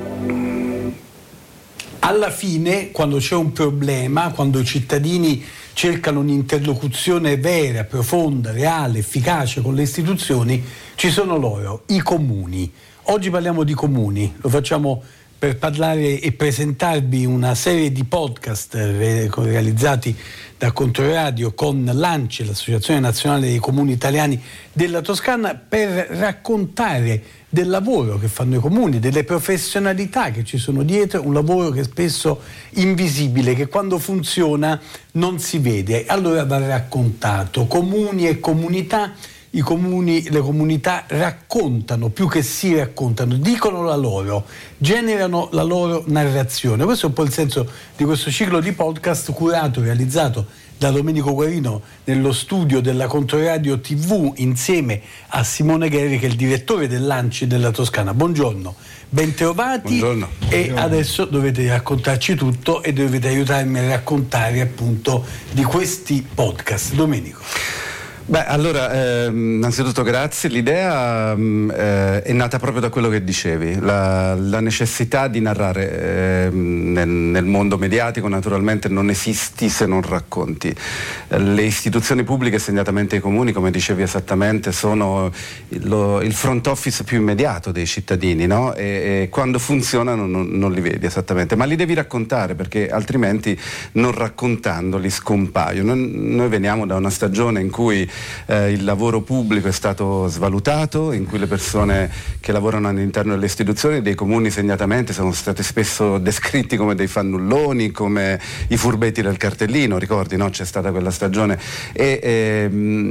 Alla fine, quando c'è un problema, quando i cittadini cercano un'interlocuzione vera, profonda, reale, efficace con le istituzioni, ci sono loro, i comuni. Oggi parliamo di comuni, lo facciamo per parlare e presentarvi una serie di podcast realizzati da Controradio con l'ANCI, l'Associazione Nazionale dei Comuni Italiani della Toscana, per raccontare del lavoro che fanno i comuni, delle professionalità che ci sono dietro, un lavoro che è spesso invisibile, che quando funziona non si vede, allora va raccontato. Comuni e comunità. I comuni, le comunità raccontano più che si raccontano, dicono la loro, generano la loro narrazione. Questo è un po' il senso di questo ciclo di podcast curato, realizzato da Domenico Guarino nello studio della Controradio TV insieme a Simone Gheri, che è il direttore dell'ANCI della Toscana. Buongiorno, bentrovati. Buongiorno. E adesso dovete raccontarci tutto e dovete aiutarmi a raccontare appunto di questi podcast. Domenico. Beh, allora, innanzitutto grazie. L'idea è nata proprio da quello che dicevi, la necessità di narrare. Nel mondo mediatico naturalmente non esisti se non racconti. Le istituzioni pubbliche, segnatamente i comuni, come dicevi esattamente, sono il front office più immediato dei cittadini, no? E quando funzionano non li vedi esattamente, ma li devi raccontare, perché altrimenti non raccontandoli scompaiono. Noi veniamo da una stagione in cui il lavoro pubblico è stato svalutato, in cui le persone che lavorano all'interno delle istituzioni, dei comuni segnatamente, sono stati spesso descritti come dei fannulloni, come i furbetti del cartellino, ricordi, no? C'è stata quella stagione e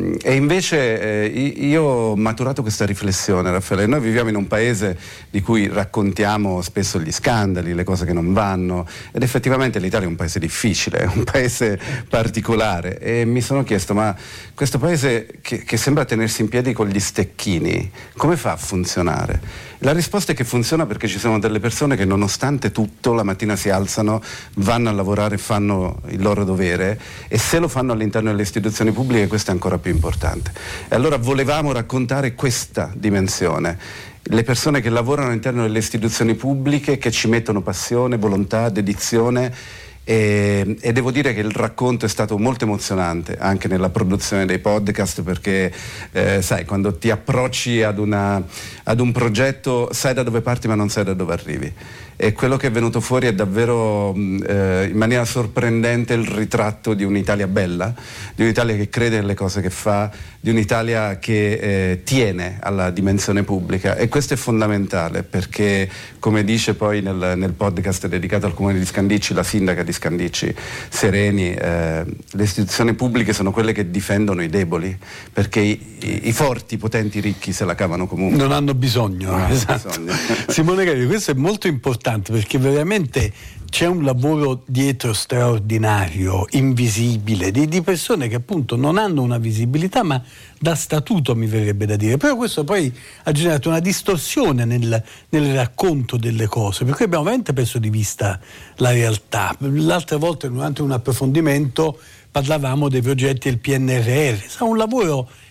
invece io ho maturato questa riflessione, Raffaele. Noi viviamo in un paese di cui raccontiamo spesso gli scandali, le cose che non vanno, ed effettivamente l'Italia è un paese difficile, è un paese particolare, e mi sono chiesto, ma questo paese che sembra tenersi in piedi con gli stecchini, come fa a funzionare? La risposta è che funziona perché ci sono delle persone che nonostante tutto la mattina si alzano, vanno a lavorare, fanno il loro dovere, e se lo fanno all'interno delle istituzioni pubbliche questo è ancora più importante. E allora volevamo raccontare questa dimensione. Le persone che lavorano all'interno delle istituzioni pubbliche, che ci mettono passione, volontà, dedizione. E devo dire che il racconto è stato molto emozionante anche nella produzione dei podcast, perché sai, quando ti approcci ad un progetto sai da dove parti ma non sai da dove arrivi, e quello che è venuto fuori è davvero in maniera sorprendente il ritratto di un'Italia bella, di un'Italia che crede nelle cose che fa, di un'Italia che tiene alla dimensione pubblica, e questo è fondamentale perché, come dice poi nel podcast dedicato al comune di Scandicci la sindaca di Scandicci, Sereni, le istituzioni pubbliche sono quelle che difendono i deboli, perché i forti, i potenti, i ricchi se la cavano comunque. Non hanno bisogno. Esatto. Simone Gheri, questo è molto importante perché veramente c'è un lavoro dietro straordinario, invisibile, di persone che appunto non hanno una visibilità, ma da statuto mi verrebbe da dire. Però questo poi ha generato una distorsione nel racconto delle cose, per cui abbiamo veramente perso di vista la realtà. L'altra volta, durante un approfondimento, parlavamo dei progetti del PNRR. È un lavoro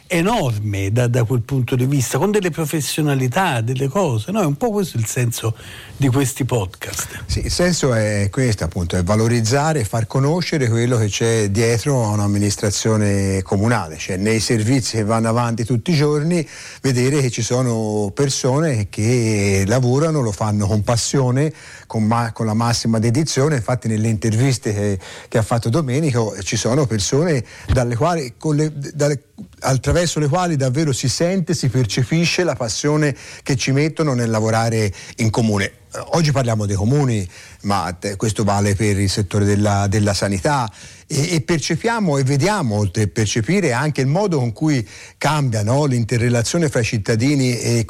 enorme da quel punto di vista, con delle professionalità, delle cose, no? È un po' questo il senso di questi podcast. Sì, il senso è questo, appunto, è valorizzare, far conoscere quello che c'è dietro a un'amministrazione comunale, cioè nei servizi che vanno avanti tutti i giorni, vedere che ci sono persone che lavorano, lo fanno con passione, con la massima dedizione. Infatti nelle interviste che ha fatto Domenico ci sono persone dalle quali, attraverso le quali davvero si sente, si percepisce la passione che ci mettono nel lavorare in comune. Oggi parliamo dei comuni, ma questo vale per il settore della sanità, e percepiamo e vediamo, oltre a percepire, anche il modo con cui cambia, no, l'interrelazione fra i cittadini e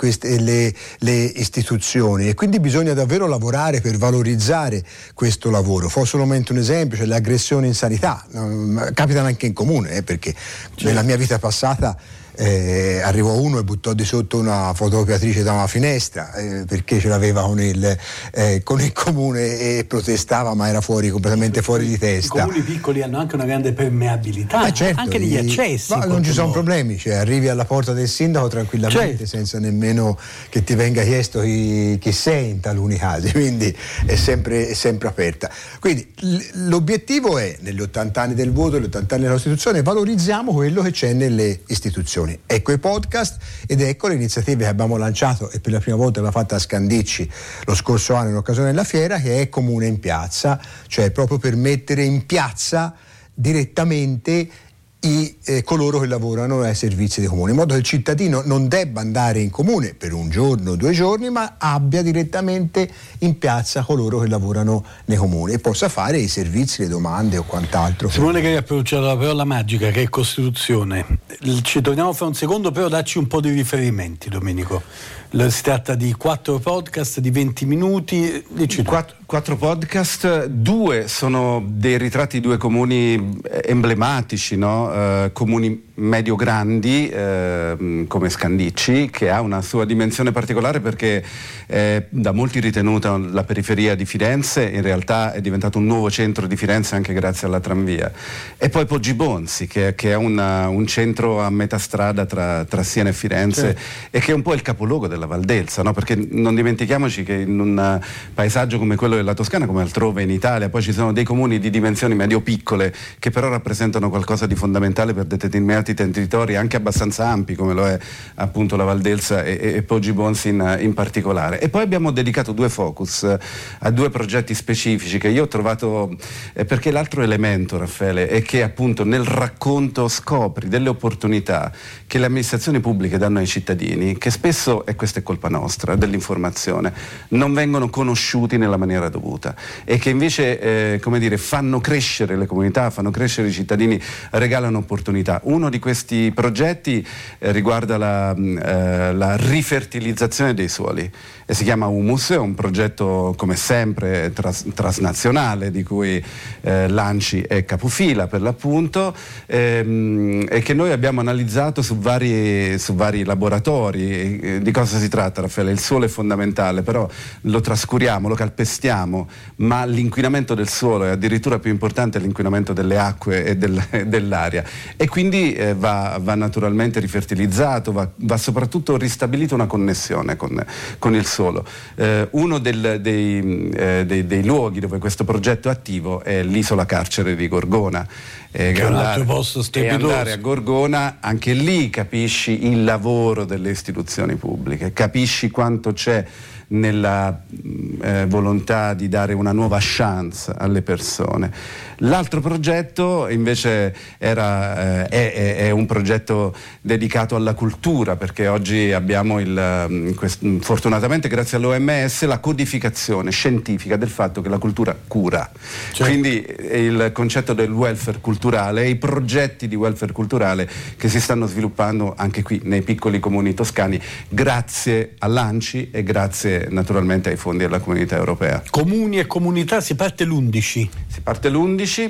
le istituzioni, e quindi bisogna davvero lavorare per valorizzare questo lavoro. Fa solamente un esempio, cioè le aggressioni in sanità capitano anche in comune, perché nella mia vita passata arrivò uno e buttò di sotto una fotocopiatrice da una finestra perché ce l'aveva con il comune e protestava, ma era completamente fuori di testa. I comuni piccoli hanno anche una grande permeabilità, certo, anche negli accessi. Ma non ci sono problemi, cioè arrivi alla porta del sindaco tranquillamente, certo, senza nemmeno che ti venga chiesto chi sei in taluni casi, quindi è sempre aperta. Quindi l'obiettivo è, negli 80 anni del voto, negli 80 anni della Costituzione, valorizziamo quello che c'è nelle istituzioni. Ecco i podcast ed ecco le iniziative che abbiamo lanciato, e per la prima volta l'abbiamo fatta a Scandicci lo scorso anno in occasione della fiera, che è Comune in Piazza, cioè proprio per mettere in piazza direttamente coloro che lavorano ai servizi dei comuni, in modo che il cittadino non debba andare in comune per un giorno o 2 giorni, ma abbia direttamente in piazza coloro che lavorano nei comuni e possa fare i servizi, le domande o quant'altro. Simone, che hai approcciato la parola magica che è Costituzione. Ci torniamo fra un secondo, però dacci un po' di riferimenti, Domenico. Si tratta di 4 podcast di 20 minuti. 4 podcast, 2 sono dei ritratti di 2 comuni emblematici, no? Comuni medio-grandi come Scandicci, che ha una sua dimensione particolare perché è da molti ritenuta la periferia di Firenze, in realtà è diventato un nuovo centro di Firenze anche grazie alla tranvia. E poi Poggibonsi, che è un centro a metà strada tra Siena e Firenze, e che è un po' il capoluogo della Valdelsa, no? Perché non dimentichiamoci che in un paesaggio come quello della Toscana, come altrove in Italia, poi ci sono dei comuni di dimensioni medio-piccole che però rappresentano qualcosa di fondamentale per determinati territori anche abbastanza ampi, come lo è appunto la Valdelsa e Poggibonsi in particolare. E poi abbiamo dedicato 2 focus a 2 progetti specifici che io ho trovato, perché l'altro elemento, Raffaele, è che appunto nel racconto scopri delle opportunità che le amministrazioni pubbliche danno ai cittadini, che spesso, e questa è colpa nostra, dell'informazione, non vengono conosciuti nella maniera dovuta, e che invece fanno crescere le comunità, fanno crescere i cittadini, regalano opportunità. Uno di questi progetti riguarda la rifertilizzazione dei suoli e si chiama Humus, è un progetto come sempre transnazionale di cui l'ANCI è capofila per l'appunto, e che noi abbiamo analizzato su vari laboratori. Di cosa si tratta, Raffaele? Il suolo è fondamentale, però lo trascuriamo, lo calpestiamo, ma l'inquinamento del suolo è addirittura più importante dell'inquinamento delle acque e dell'aria, e quindi va naturalmente rifertilizzato, va soprattutto ristabilita una connessione con il suolo. Uno dei luoghi dove questo progetto è attivo è l'isola carcere di Gorgona. Che è un altro posto strepitoso. Andare a Gorgona, anche lì capisci il lavoro delle istituzioni pubbliche, capisci quanto c'è nella volontà di dare una nuova chance alle persone. L'altro progetto invece è un progetto dedicato alla cultura, perché oggi abbiamo fortunatamente grazie all'OMS la codificazione scientifica del fatto che la cultura cura. Certo. Quindi il concetto del welfare culturale e i progetti di welfare culturale che si stanno sviluppando anche qui nei piccoli comuni toscani grazie all'ANCI e grazie grazie naturalmente ai fondi della Comunità Europea. Comuni e comunità, si parte l'11. Si parte l'11,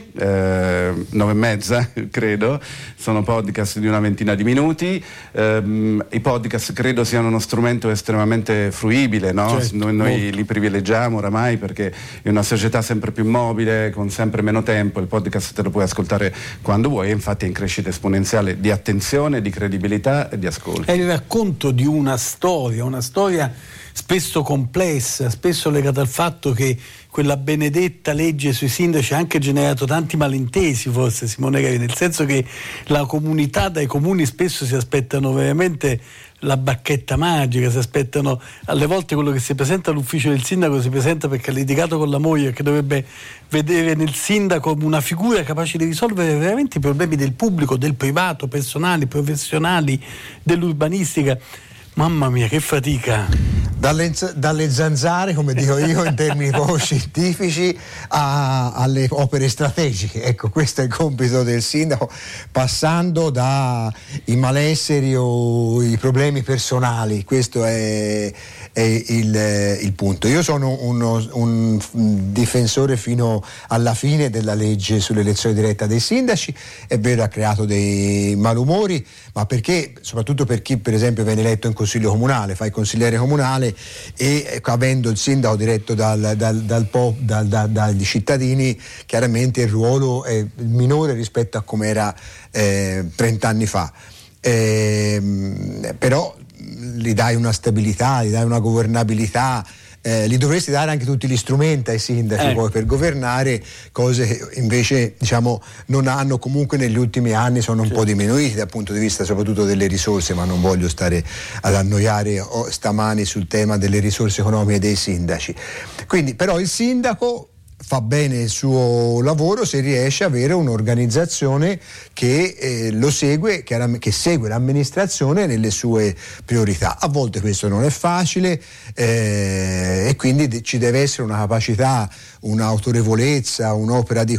9:30 credo, sono podcast di una ventina di minuti. I podcast credo siano uno strumento estremamente fruibile, no? Certo, noi li privilegiamo oramai perché in una società sempre più mobile, con sempre meno tempo, il podcast te lo puoi ascoltare quando vuoi, infatti è in crescita esponenziale di attenzione, di credibilità e di ascolto. È il racconto di una storia spesso complessa, spesso legata al fatto che quella benedetta legge sui sindaci ha anche generato tanti malintesi, forse, Simone Cavi, nel senso che la comunità dai comuni spesso si aspettano veramente la bacchetta magica, si aspettano, alle volte quello che si presenta all'ufficio del sindaco si presenta perché ha litigato con la moglie, che dovrebbe vedere nel sindaco come una figura capace di risolvere veramente i problemi del pubblico, del privato, personali, professionali, dell'urbanistica. Mamma mia, che fatica! Dalle zanzare, come dico io in termini poco scientifici, alle opere strategiche. Ecco, questo è il compito del sindaco, passando dai malesseri o i problemi personali. Questo è il punto. Io sono un difensore fino alla fine della legge sull'elezione diretta dei sindaci. È vero, ha creato dei malumori, ma perché, soprattutto per chi per esempio viene eletto in consiglio comunale, fa il consigliere comunale e avendo il sindaco diretto dagli cittadini, chiaramente il ruolo è minore rispetto a come era 30 anni fa. Però gli dai una stabilità, gli dai una governabilità, gli dovresti dare anche tutti gli strumenti ai sindaci poi per governare, cose che invece non hanno, comunque negli ultimi anni sono un po' diminuiti dal punto di vista soprattutto delle risorse, ma non voglio stare ad annoiare stamani sul tema delle risorse economiche dei sindaci. Quindi però il sindaco fa bene il suo lavoro se riesce ad avere un'organizzazione che lo segue, che segue l'amministrazione nelle sue priorità. A volte questo non è facile e quindi ci deve essere una capacità, un'autorevolezza, un'opera di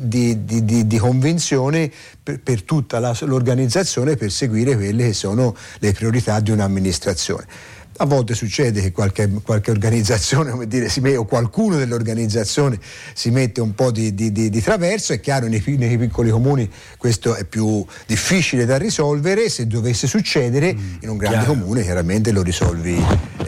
convinzione per tutta l'organizzazione per seguire quelle che sono le priorità di un'amministrazione. A volte succede che qualche organizzazione, come dire, o qualcuno dell'organizzazione si mette un po' di traverso. È chiaro, nei piccoli comuni questo è più difficile da risolvere. Se dovesse succedere in un grande comune, chiaramente lo risolvi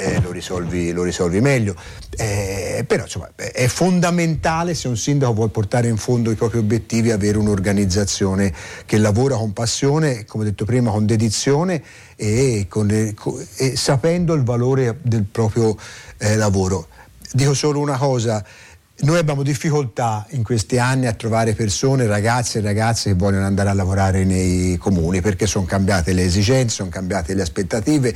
meglio. Però insomma è fondamentale, se un sindaco vuole portare in fondo i propri obiettivi, avere un'organizzazione che lavora con passione, come detto prima, con dedizione e sapendo il valore del proprio lavoro. Dico solo una cosa: noi abbiamo difficoltà in questi anni a trovare persone, ragazze e ragazze che vogliono andare a lavorare nei comuni, perché sono cambiate le esigenze, sono cambiate le aspettative,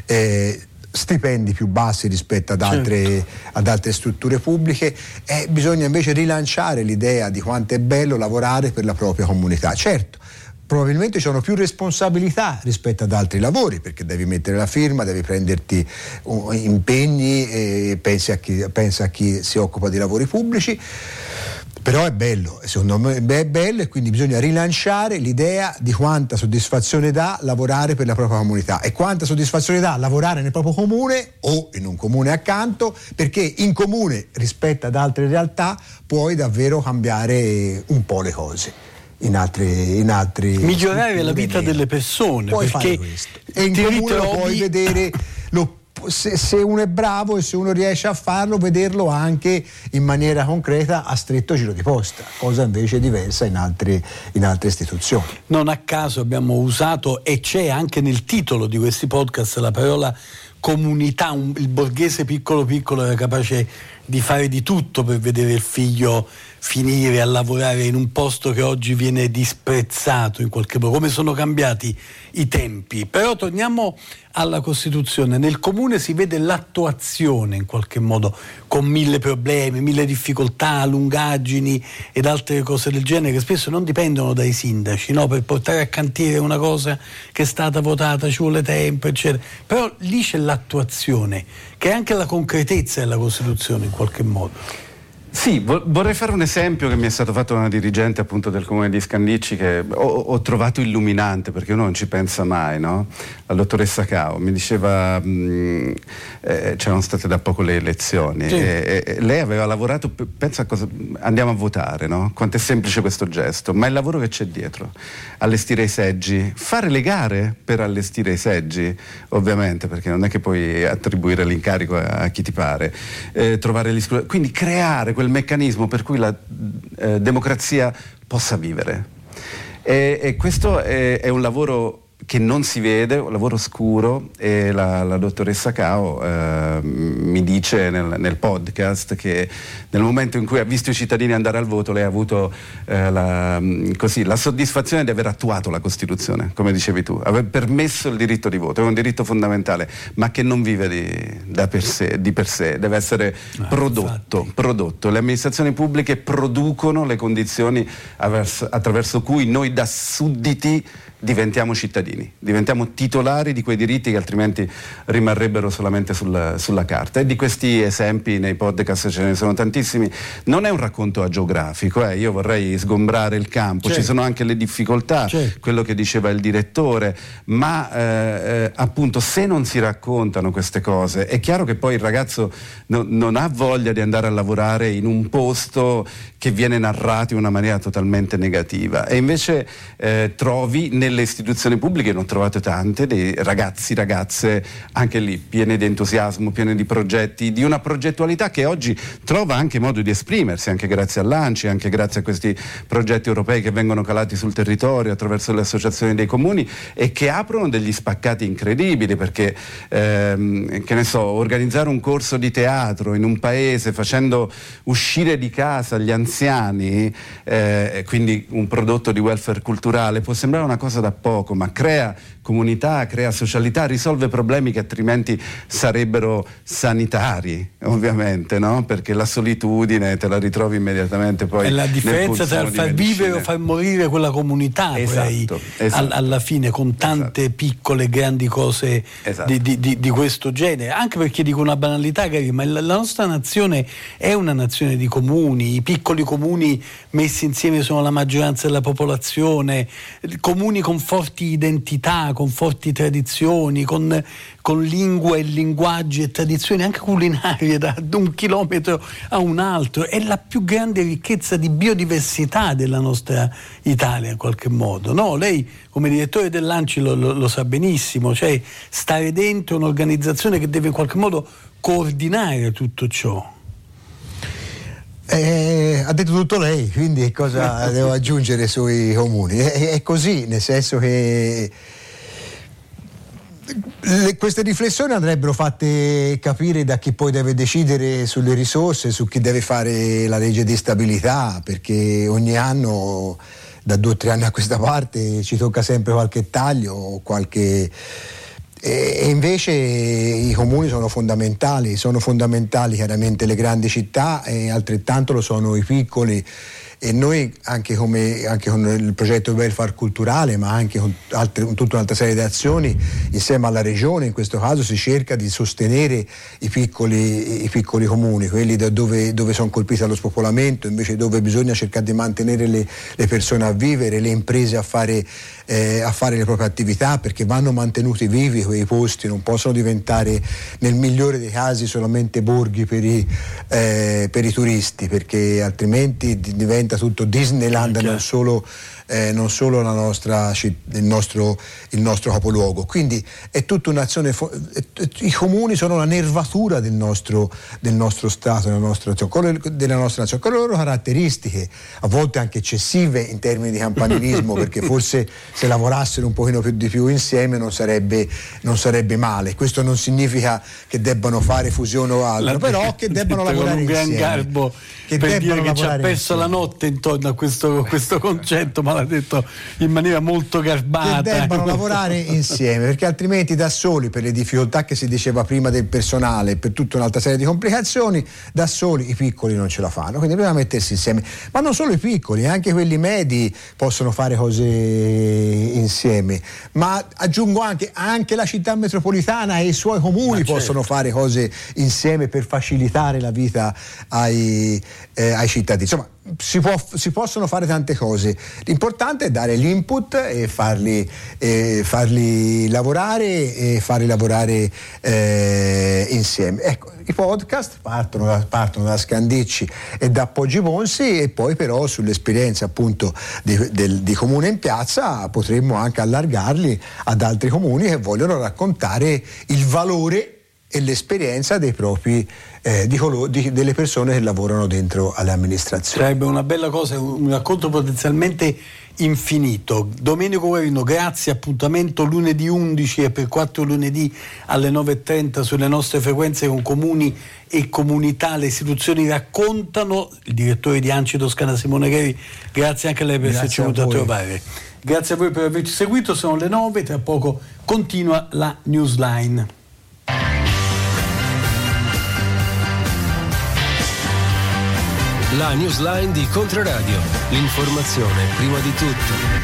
stipendi più bassi rispetto ad altre strutture pubbliche, e bisogna invece rilanciare l'idea di quanto è bello lavorare per la propria comunità. Certo, probabilmente ci sono più responsabilità rispetto ad altri lavori, perché devi mettere la firma, devi prenderti impegni e pensa a chi si occupa di lavori pubblici. Però è bello, secondo me è bello, e quindi bisogna rilanciare l'idea di quanta soddisfazione dà lavorare per la propria comunità e quanta soddisfazione dà lavorare nel proprio comune o in un comune accanto, perché in comune rispetto ad altre realtà puoi davvero cambiare un po' le cose. In altri migliorare la vita delle persone, puoi perché fare questo. E in comune lo puoi vedere, se uno è bravo e se uno riesce a farlo, vederlo anche in maniera concreta a stretto giro di posta, cosa invece diversa in altre istituzioni. Non a caso abbiamo usato, e c'è anche nel titolo di questi podcast, la parola comunità. Il borghese piccolo piccolo era capace di fare di tutto per vedere il figlio finire a lavorare in un posto che oggi viene disprezzato in qualche modo. Come sono cambiati i tempi. Però torniamo alla Costituzione. Nel comune si vede l'attuazione in qualche modo, con 1000 problemi, 1000 difficoltà, lungaggini ed altre cose del genere, che spesso non dipendono dai sindaci, no? Per portare a cantiere una cosa che è stata votata ci vuole tempo, eccetera. Però lì c'è l'attuazione, che è anche la concretezza della Costituzione in qualche modo. Sì, vorrei fare un esempio che mi è stato fatto da una dirigente appunto del comune di Scandicci che ho trovato illuminante, perché uno non ci pensa mai, no? La dottoressa Cao mi diceva c'erano state da poco le elezioni, sì. e lei aveva lavorato, pensa a cosa, andiamo a votare, no? Quanto è semplice questo gesto, ma il lavoro che c'è dietro, allestire i seggi, fare le gare per allestire i seggi, ovviamente, perché non è che puoi attribuire l'incarico a chi ti pare, trovare quindi creare quel meccanismo per cui la democrazia possa vivere. E questo è un lavoro che non si vede, un lavoro scuro, e la dottoressa Cao mi dice nel podcast che nel momento in cui ha visto i cittadini andare al voto lei ha avuto la soddisfazione di aver attuato la Costituzione, come dicevi tu, aver permesso il diritto di voto, è un diritto fondamentale, ma che non vive di per sé, deve essere prodotto. Le amministrazioni pubbliche producono le condizioni attraverso cui noi da sudditi diventiamo cittadini, diventiamo titolari di quei diritti che altrimenti rimarrebbero solamente sulla carta. E di questi esempi nei podcast ce ne sono tantissimi. Non è un racconto agiografico, io vorrei sgombrare il campo, certo. Ci sono anche le difficoltà, certo. Quello che diceva il direttore, ma appunto se non si raccontano queste cose è chiaro che poi il ragazzo non ha voglia di andare a lavorare in un posto che viene narrato in una maniera totalmente negativa, e invece trovi nelle istituzioni pubbliche, non trovate tante, dei ragazze anche lì piene di entusiasmo, piene di progetti, di una progettualità che oggi trova anche modo di esprimersi, anche grazie all'ANCI, anche grazie a questi progetti europei che vengono calati sul territorio attraverso le associazioni dei comuni e che aprono degli spaccati incredibili, perché che ne so, organizzare un corso di teatro in un paese facendo uscire di casa gli anziani, quindi un prodotto di welfare culturale, può sembrare una cosa da poco, ma crea comunità, crea socialità, risolve problemi che altrimenti sarebbero sanitari, ovviamente, no? Perché la solitudine te la ritrovi immediatamente poi. È la differenza tra far vivere o far morire quella comunità, esatto. Alla fine, con tante piccole grandi cose di questo genere, anche perché dico una banalità, Gary, ma la nostra nazione è una nazione di comuni, i piccoli comuni messi insieme sono la maggioranza della popolazione, comuni con forti identità, con forti tradizioni, con lingua e linguaggi e tradizioni anche culinarie da un chilometro a un altro. È la più grande ricchezza di biodiversità della nostra Italia, in qualche modo, no? Lei come direttore dell'ANCI lo sa benissimo, cioè stare dentro un'organizzazione che deve in qualche modo coordinare tutto ciò. Ha detto tutto lei, quindi cosa devo aggiungere sui comuni? È così, nel senso che queste riflessioni andrebbero fatte capire da chi poi deve decidere sulle risorse, su chi deve fare la legge di stabilità, perché ogni anno, da 2 o 3 anni a questa parte, ci tocca sempre qualche taglio, e invece i comuni sono fondamentali chiaramente le grandi città, e altrettanto lo sono i piccoli, e noi anche con il progetto welfare culturale, ma anche con tutta un'altra serie di azioni insieme alla regione, in questo caso si cerca di sostenere i piccoli comuni, quelli dove sono colpiti dallo spopolamento, invece dove bisogna cercare di mantenere le persone a vivere, le imprese a fare le proprie attività, perché vanno mantenuti vivi quei posti, non possono diventare nel migliore dei casi solamente borghi per i turisti, perché altrimenti diventa tutto Disneyland, non solo il nostro capoluogo. Quindi è tutta un'azione, i comuni sono la nervatura del nostro Stato, della nostra nazione, con le loro caratteristiche, a volte anche eccessive in termini di campanilismo, perché forse se lavorassero un pochino di più insieme non sarebbe male. Questo non significa che debbano fare fusione o altro, però che debbano lavorare insieme. Un gran garbo per dire che ci ha perso la notte volte intorno a questo concetto, ma l'ha detto in maniera molto garbata. Che debbano lavorare insieme, perché altrimenti da soli, per le difficoltà che si diceva prima del personale, per tutta un'altra serie di complicazioni, da soli i piccoli non ce la fanno, quindi bisogna mettersi insieme. Ma non solo i piccoli, anche quelli medi possono fare cose insieme, ma aggiungo anche la città metropolitana e i suoi comuni possono fare cose insieme per facilitare la vita ai cittadini. Insomma, si possono fare tante cose, l'importante è dare l'input e farli lavorare insieme. Ecco, i podcast partono da Scandicci e da Poggi Bonsi, e poi però sull'esperienza appunto di Comune in Piazza potremmo anche allargarli ad altri comuni che vogliono raccontare il valore e l'esperienza dei propri delle persone che lavorano dentro alle amministrazioni. Sarebbe una bella cosa, un racconto potenzialmente infinito. Domenico Guarino, grazie, appuntamento lunedì 11 e per 4 lunedì alle 9.30 sulle nostre frequenze con comuni e comunità. Le istituzioni raccontano. Il direttore di ANCI Toscana Simone Gheri, grazie anche a lei per esserci venuto a trovare. Grazie a voi per averci seguito, sono le 9, tra poco continua la Newsline. La Newsline di Controradio, l'informazione prima di tutto.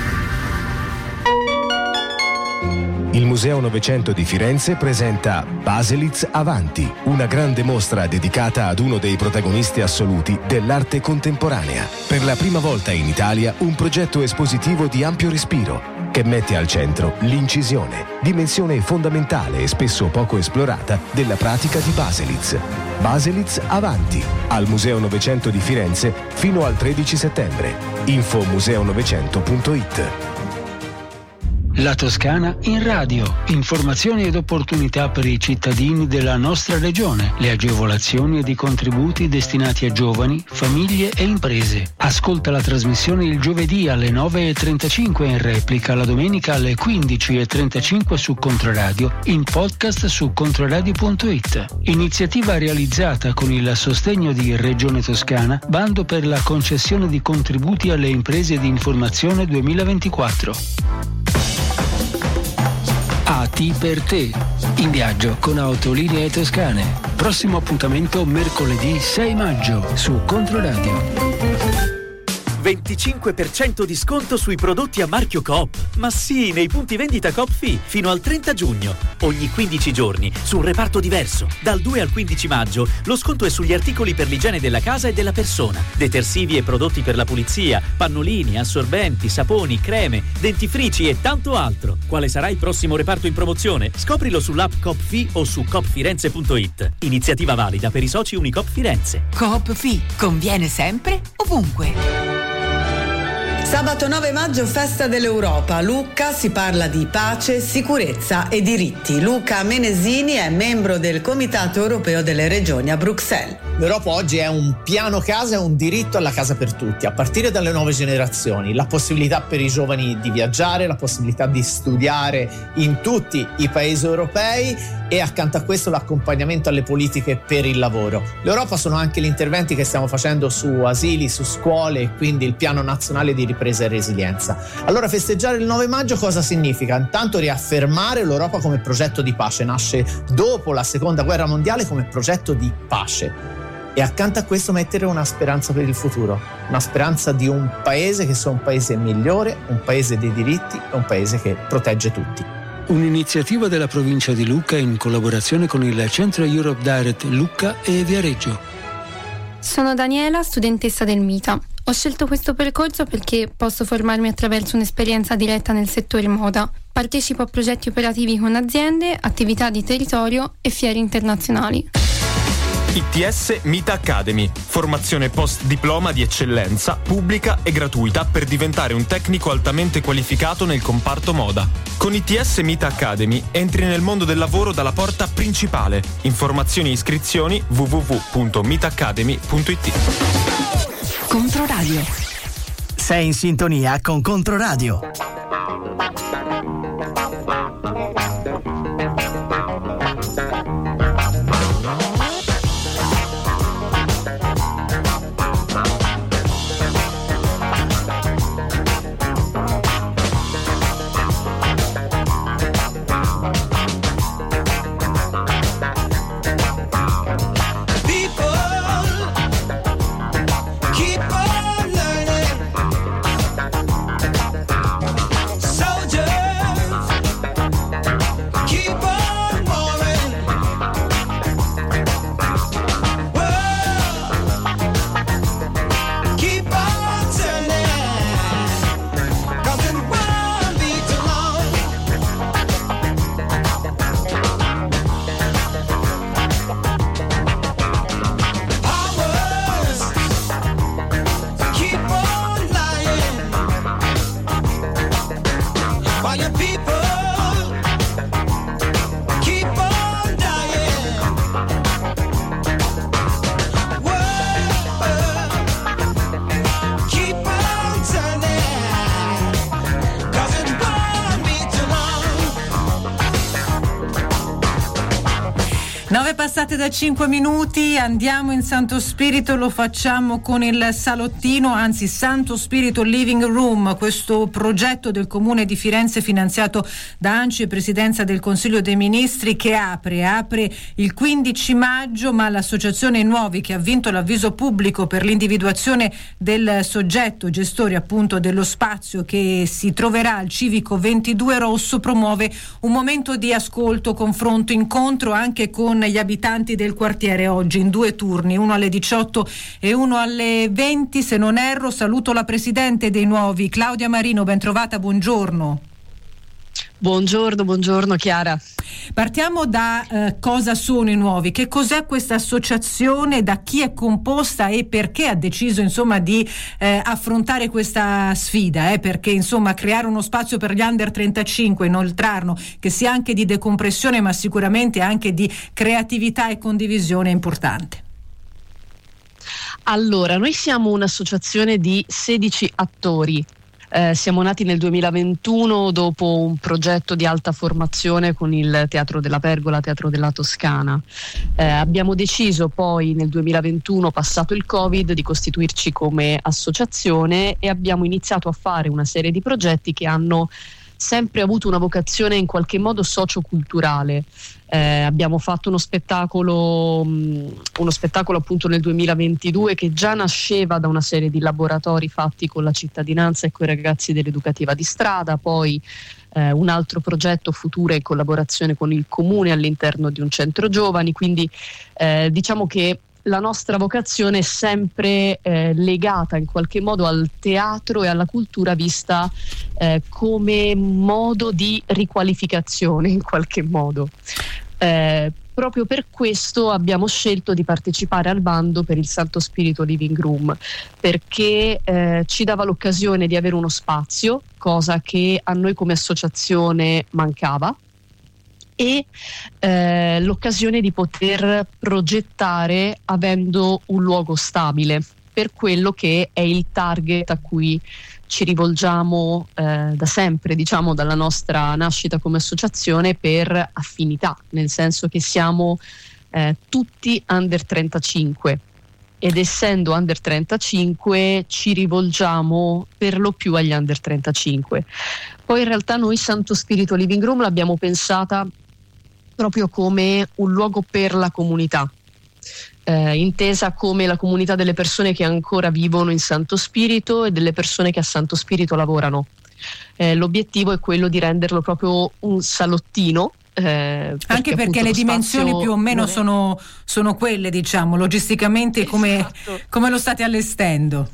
Il Museo Novecento di Firenze presenta Baselitz Avanti, una grande mostra dedicata ad uno dei protagonisti assoluti dell'arte contemporanea. Per la prima volta in Italia un progetto espositivo di ampio respiro che mette al centro l'incisione, dimensione fondamentale e spesso poco esplorata della pratica di Baselitz. Baselitz Avanti, al Museo Novecento di Firenze fino al 13 settembre. Info museonovecento.it. La Toscana in radio. Informazioni ed opportunità per i cittadini della nostra regione. Le agevolazioni ed i contributi destinati a giovani, famiglie e imprese. Ascolta la trasmissione il giovedì alle 9.35 in replica, la domenica alle 15.35 su Controradio, in podcast su controradio.it. Iniziativa realizzata con il sostegno di Regione Toscana, bando per la concessione di contributi alle imprese di informazione 2024. A.T. per te, in viaggio con Autolinee Toscane. Prossimo appuntamento mercoledì 6 maggio su Controradio. 25% di sconto sui prodotti a marchio Coop. Ma sì, nei punti vendita Coop Fi, fino al 30 giugno. Ogni 15 giorni, su un reparto diverso. Dal 2 al 15 maggio, lo sconto è sugli articoli per l'igiene della casa e della persona. Detersivi e prodotti per la pulizia, pannolini, assorbenti, saponi, creme, dentifrici e tanto altro. Quale sarà il prossimo reparto in promozione? Scoprilo sull'app Coop Fi o su coopfirenze.it. Iniziativa valida per i soci Unicoop Firenze. Coop Fi, conviene sempre, ovunque. Sabato 9 maggio, festa dell'Europa. Lucca, si parla di pace, sicurezza e diritti. Luca Menesini è membro del Comitato Europeo delle Regioni a Bruxelles. L'Europa oggi è un piano casa e un diritto alla casa per tutti, a partire dalle nuove generazioni. La possibilità per i giovani di viaggiare, la possibilità di studiare in tutti i paesi europei e accanto a questo l'accompagnamento alle politiche per il lavoro. L'Europa sono anche gli interventi che stiamo facendo su asili, su scuole e quindi il piano nazionale di ripresa e resilienza. Allora festeggiare il 9 maggio cosa significa? Intanto riaffermare l'Europa come progetto di pace, nasce dopo la seconda guerra mondiale come progetto di pace. E accanto a questo mettere una speranza per il futuro, una speranza di un paese che sia un paese migliore, un paese dei diritti e un paese che protegge tutti. Un'iniziativa della provincia di Lucca in collaborazione con il Centro Europe Direct Lucca e Viareggio. Sono Daniela, studentessa del MITA. Ho scelto questo percorso perché posso formarmi attraverso un'esperienza diretta nel settore moda. Partecipo a progetti operativi con aziende, attività di territorio e fiere internazionali. ITS MITA Academy, formazione post diploma di eccellenza, pubblica e gratuita per diventare un tecnico altamente qualificato nel comparto moda. Con ITS MITA Academy entri nel mondo del lavoro dalla porta principale. Informazioni e iscrizioni www.mitaacademy.it. Controradio. Sei in sintonia con Controradio. passate da 5 minuti, andiamo in Santo Spirito, lo facciamo con il salottino, anzi Santo Spirito Living Room, questo progetto del Comune di Firenze finanziato da ANCI e Presidenza del Consiglio dei Ministri, che apre il 15 maggio, ma l'associazione Nuovi, che ha vinto l'avviso pubblico per l'individuazione del soggetto gestore appunto dello spazio che si troverà al Civico 22 Rosso, promuove un momento di ascolto, confronto, incontro anche con gli abitanti del quartiere, oggi in 2 turni, uno alle 18 e uno alle 20 se non erro. Saluto la Presidente dei Nuovi, Claudia Marino, ben trovata, buongiorno. Buongiorno Chiara. Partiamo da cosa sono i Nuovi, che cos'è questa associazione, da chi è composta e perché ha deciso insomma di affrontare questa sfida, perché insomma creare uno spazio per gli under 35, inoltrarlo, che sia anche di decompressione ma sicuramente anche di creatività e condivisione è importante. Allora, noi siamo un'associazione di 16 attori. Siamo nati nel 2021 dopo un progetto di alta formazione con il Teatro della Pergola, Teatro della Toscana. Abbiamo deciso poi nel 2021, passato il Covid, di costituirci come associazione e abbiamo iniziato a fare una serie di progetti che hanno sempre avuto una vocazione in qualche modo socioculturale. Abbiamo fatto uno spettacolo appunto nel 2022 che già nasceva da una serie di laboratori fatti con la cittadinanza e con i ragazzi dell'educativa di strada, poi un altro progetto futuro in collaborazione con il comune all'interno di un centro giovani, quindi diciamo che la nostra vocazione è sempre legata in qualche modo al teatro e alla cultura vista come modo di riqualificazione in qualche modo. Proprio per questo abbiamo scelto di partecipare al bando per il Santo Spirito Living Room, perché ci dava l'occasione di avere uno spazio, cosa che a noi come associazione mancava, e l'occasione di poter progettare avendo un luogo stabile per quello che è il target a cui ci rivolgiamo da sempre, diciamo dalla nostra nascita come associazione, per affinità, nel senso che siamo tutti under 35 ed essendo under 35 ci rivolgiamo per lo più agli under 35. Poi in realtà noi Santo Spirito Living Room l'abbiamo pensata proprio come un luogo per la comunità, intesa come la comunità delle persone che ancora vivono in Santo Spirito e delle persone che a Santo Spirito lavorano. L'obiettivo è quello di renderlo proprio un salottino. Anche perché le dimensioni più o meno sono quelle, diciamo, logisticamente, esatto. come lo state allestendo?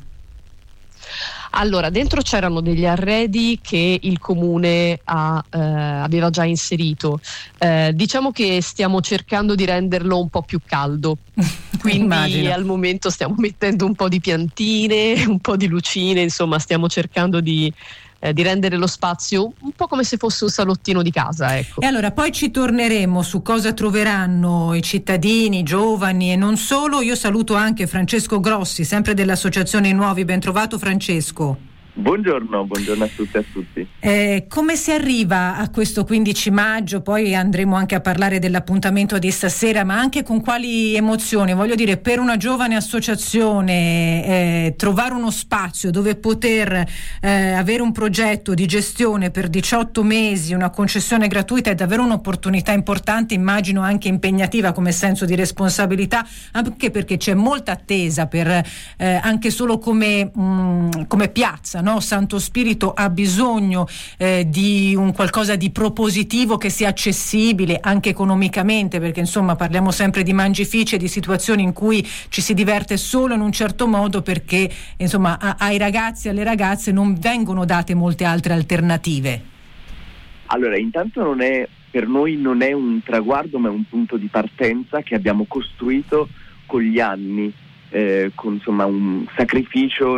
Allora, dentro c'erano degli arredi che il comune aveva già inserito. Diciamo che stiamo cercando di renderlo un po' più caldo, quindi immagino. Al momento stiamo mettendo un po' di piantine, un po' di lucine, insomma stiamo cercando di rendere lo spazio un po' come se fosse un salottino di casa, ecco. E allora poi ci torneremo su cosa troveranno i cittadini, i giovani e non solo. Io saluto anche Francesco Grossi, sempre dell'associazione Nuovi. Ben trovato Francesco. Buongiorno a tutte e a tutti. Come si arriva a questo 15 maggio? Poi andremo anche a parlare dell'appuntamento di stasera, ma anche con quali emozioni? Voglio dire, per una giovane associazione trovare uno spazio dove poter avere un progetto di gestione per 18 mesi, una concessione gratuita, è davvero un'opportunità importante, immagino anche impegnativa come senso di responsabilità, anche perché c'è molta attesa per anche solo come piazza. No? Santo Spirito ha bisogno di un qualcosa di propositivo che sia accessibile anche economicamente, perché insomma parliamo sempre di mangifici e di situazioni in cui ci si diverte solo in un certo modo, perché insomma ai ragazzi e alle ragazze non vengono date molte altre alternative. Allora, intanto per noi non è un traguardo, ma è un punto di partenza che abbiamo costruito con gli anni, con insomma un sacrificio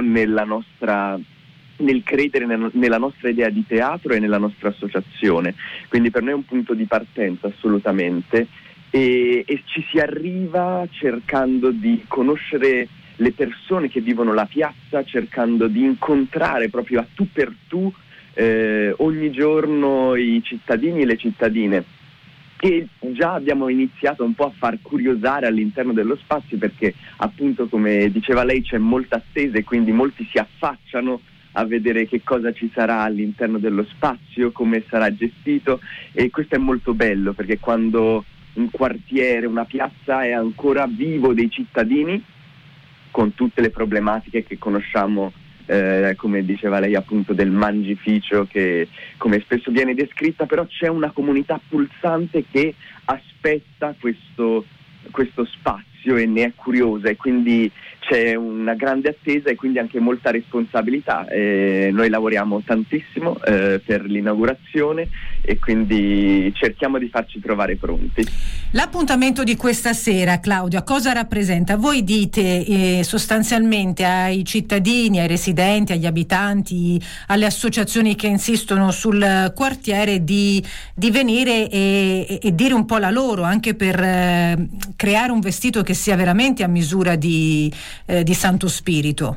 nel credere nella nostra idea di teatro e nella nostra associazione. Quindi per noi è un punto di partenza assolutamente, e ci si arriva cercando di conoscere le persone che vivono la piazza, cercando di incontrare proprio a tu per tu ogni giorno i cittadini e le cittadine. che già abbiamo iniziato un po' a far curiosare all'interno dello spazio, perché appunto, come diceva lei, c'è molta attesa e quindi molti si affacciano a vedere che cosa ci sarà all'interno dello spazio, come sarà gestito, e questo è molto bello, perché quando un quartiere, una piazza è ancora vivo dei cittadini, con tutte le problematiche che conosciamo, come diceva lei appunto, del mangificio che come spesso viene descritta, però c'è una comunità pulsante che aspetta questo spazio e ne è curiosa, e quindi c'è una grande attesa e quindi anche molta responsabilità. Noi lavoriamo tantissimo per l'inaugurazione e quindi cerchiamo di farci trovare pronti. L'appuntamento di questa sera, Claudia, cosa rappresenta? Voi dite sostanzialmente ai cittadini, ai residenti, agli abitanti, alle associazioni che insistono sul quartiere di venire e dire un po' la loro, anche per creare un vestito che sia veramente a misura di Santo Spirito.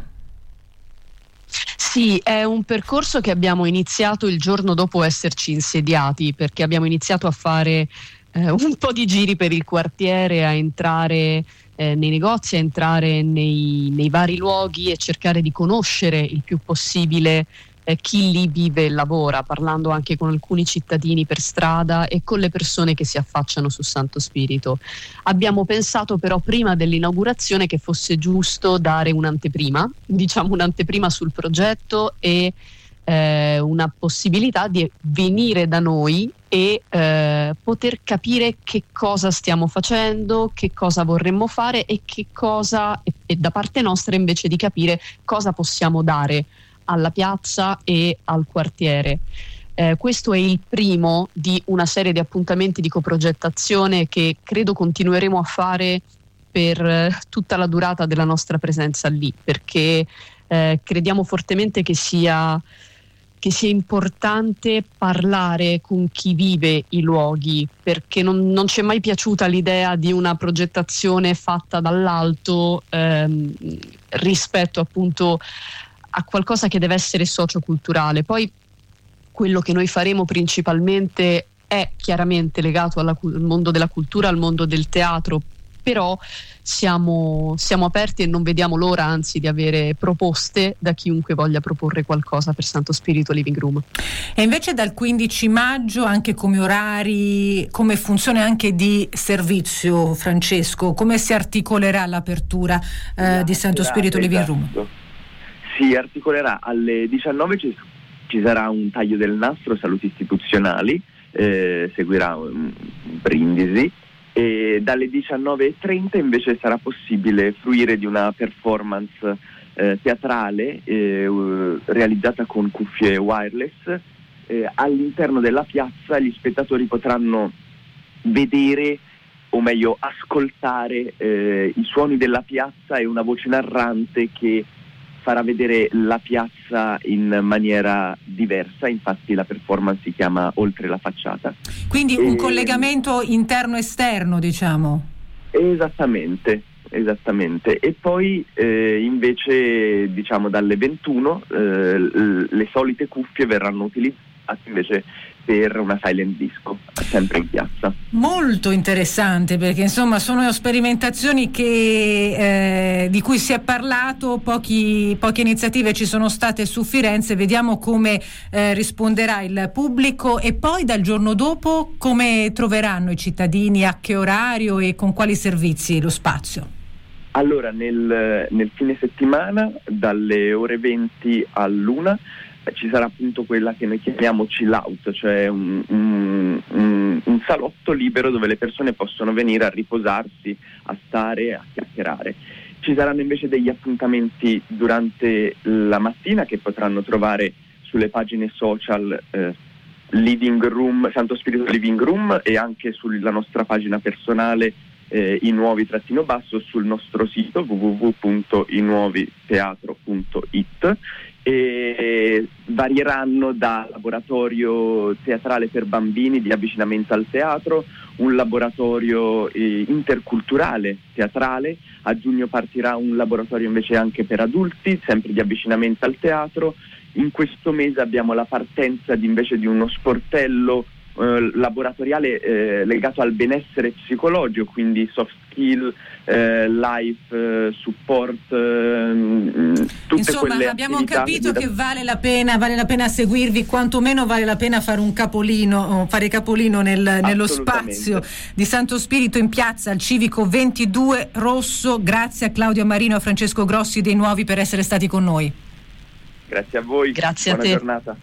Sì, è un percorso che abbiamo iniziato il giorno dopo esserci insediati, perché abbiamo iniziato a fare un po' di giri per il quartiere, a entrare nei negozi, a entrare nei vari luoghi e cercare di conoscere il più possibile chi lì vive e lavora, parlando anche con alcuni cittadini per strada e con le persone che si affacciano su Santo Spirito. Abbiamo pensato però prima dell'inaugurazione che fosse giusto dare un'anteprima sul progetto e una possibilità di venire da noi e poter capire che cosa stiamo facendo, che cosa vorremmo fare e che cosa, e da parte nostra invece di capire cosa possiamo dare alla piazza e al quartiere. Questo è il primo di una serie di appuntamenti di coprogettazione che credo continueremo a fare per tutta la durata della nostra presenza lì, perché crediamo fortemente che sia importante parlare con chi vive i luoghi, perché non ci è mai piaciuta l'idea di una progettazione fatta dall'alto rispetto appunto a qualcosa che deve essere socioculturale. Poi quello che noi faremo principalmente è chiaramente legato al mondo della cultura, al mondo del teatro, però siamo aperti e non vediamo l'ora, anzi, di avere proposte da chiunque voglia proporre qualcosa per Santo Spirito Living Room. E invece dal 15 maggio anche come orari, come funzione anche di servizio, Francesco, come si articolerà l'apertura di Santo Spirito Living Room? Si articolerà alle 19, ci sarà un taglio del nastro, saluti istituzionali, seguirà un brindisi, e dalle 19:30 invece sarà possibile fruire di una performance teatrale realizzata con cuffie wireless. All'interno della piazza gli spettatori potranno vedere, o meglio ascoltare, i suoni della piazza e una voce narrante che farà vedere la piazza in maniera diversa. Infatti la performance si chiama Oltre la facciata. Quindi un collegamento interno-esterno, diciamo. Esattamente. E poi invece, diciamo, dalle 21 le solite cuffie verranno utilizzate invece per una silent disco, sempre in piazza. Molto interessante, perché insomma sono sperimentazioni che di cui si è parlato, poche iniziative ci sono state su Firenze. Vediamo come risponderà il pubblico, e poi dal giorno dopo come troveranno i cittadini, a che orario e con quali servizi lo spazio. Allora, nel fine settimana dalle ore 20 all'1 ci sarà appunto quella che noi chiamiamo chill out, cioè un salotto libero dove le persone possono venire a riposarsi, a stare, a chiacchierare. Ci saranno invece degli appuntamenti durante la mattina che potranno trovare sulle pagine social Living Room, Santo Spirito Living Room, e anche sulla nostra pagina personale I Nuovi _ sul nostro sito www.inuoviteatro.it. E varieranno da laboratorio teatrale per bambini di avvicinamento al teatro, un laboratorio interculturale teatrale. A giugno partirà un laboratorio invece anche per adulti, sempre di avvicinamento al teatro. In questo mese abbiamo la partenza invece di uno sportello laboratoriale legato al benessere psicologico, quindi soft skill, life support, tutte insomma, quelle abbiamo attività capito che vale la pena seguirvi, quantomeno vale la pena fare capolino nello spazio di Santo Spirito in piazza al Civico 22 Rosso. Grazie a Claudio Marino e a Francesco Grossi dei Nuovi per essere stati con noi. Grazie a voi, grazie buona a te. Giornata.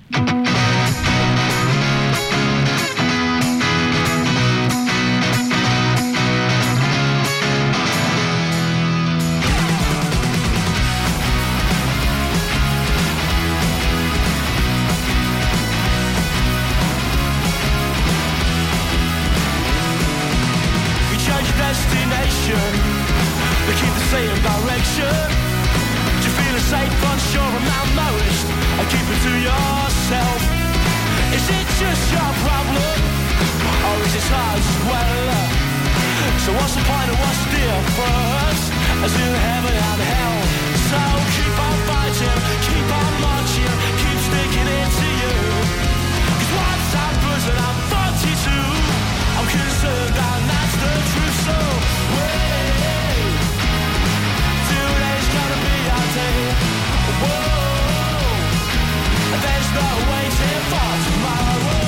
They keep the same direction. Do you feel safe, unsure and malnourished? I keep it to yourself. Is it just your problem, or is it ours as well? So what's the point of what's the difference? As in heaven and hell. So keep on fighting, keep on marching, keep sticking it to you. 'Cause once I'm buzzing, I'm 42. I'm concerned and that's the truth. So wait, today's gonna be our day. Whoa, there's no waiting for tomorrow.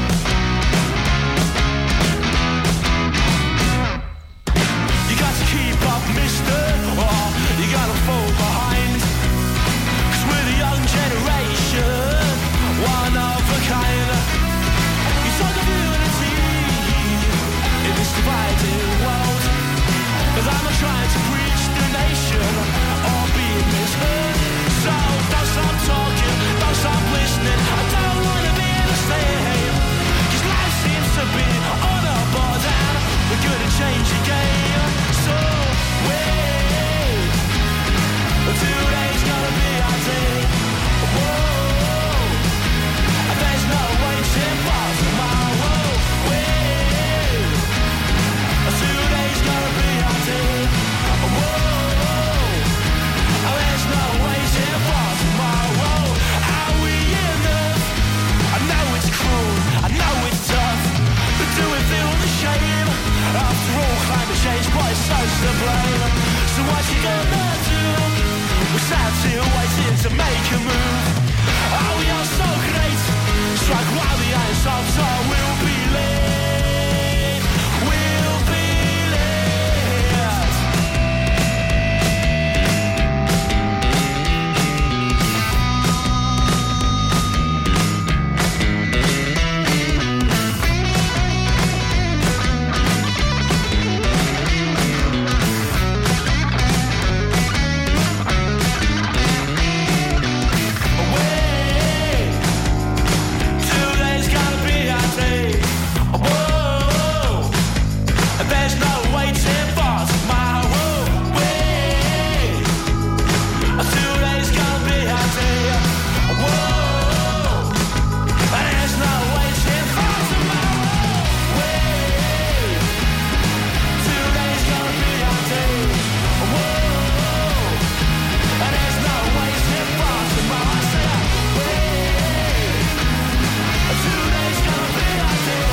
You got to keep up, mister, or you gotta fall behind. 'Cause we're the young generation, one of a kind. You talk of unity in this divided world, 'cause I'm not trying to preach the nation or be misheard. So don't stop talking, don't stop listening. I don't wanna be the same, 'cause life seems to be on a border. We're gonna change the game. So wait, today's gonna be our day. Whoa, there's no waiting for tomorrow. Wait, today's gonna be our day. Whoa, there's no waiting for tomorrow. Are we enough? I know it's cruel, I know it's tough, but do we feel the shame? After all, climate change, boy, so to blame. So what you gonna do? We're sat here waiting to make a move. Oh, we are so great. Strike while the iron's hot, so we'll be late. We'll be late. Today's gotta be our day. Whoa, there's no waiting for tomorrow. Wait, today's gotta be our day. Whoa, there's no waiting for tomorrow. Wait, today's gotta be our day. Whoa, there's no waiting for tomorrow. I said, wait, today's gonna be our day.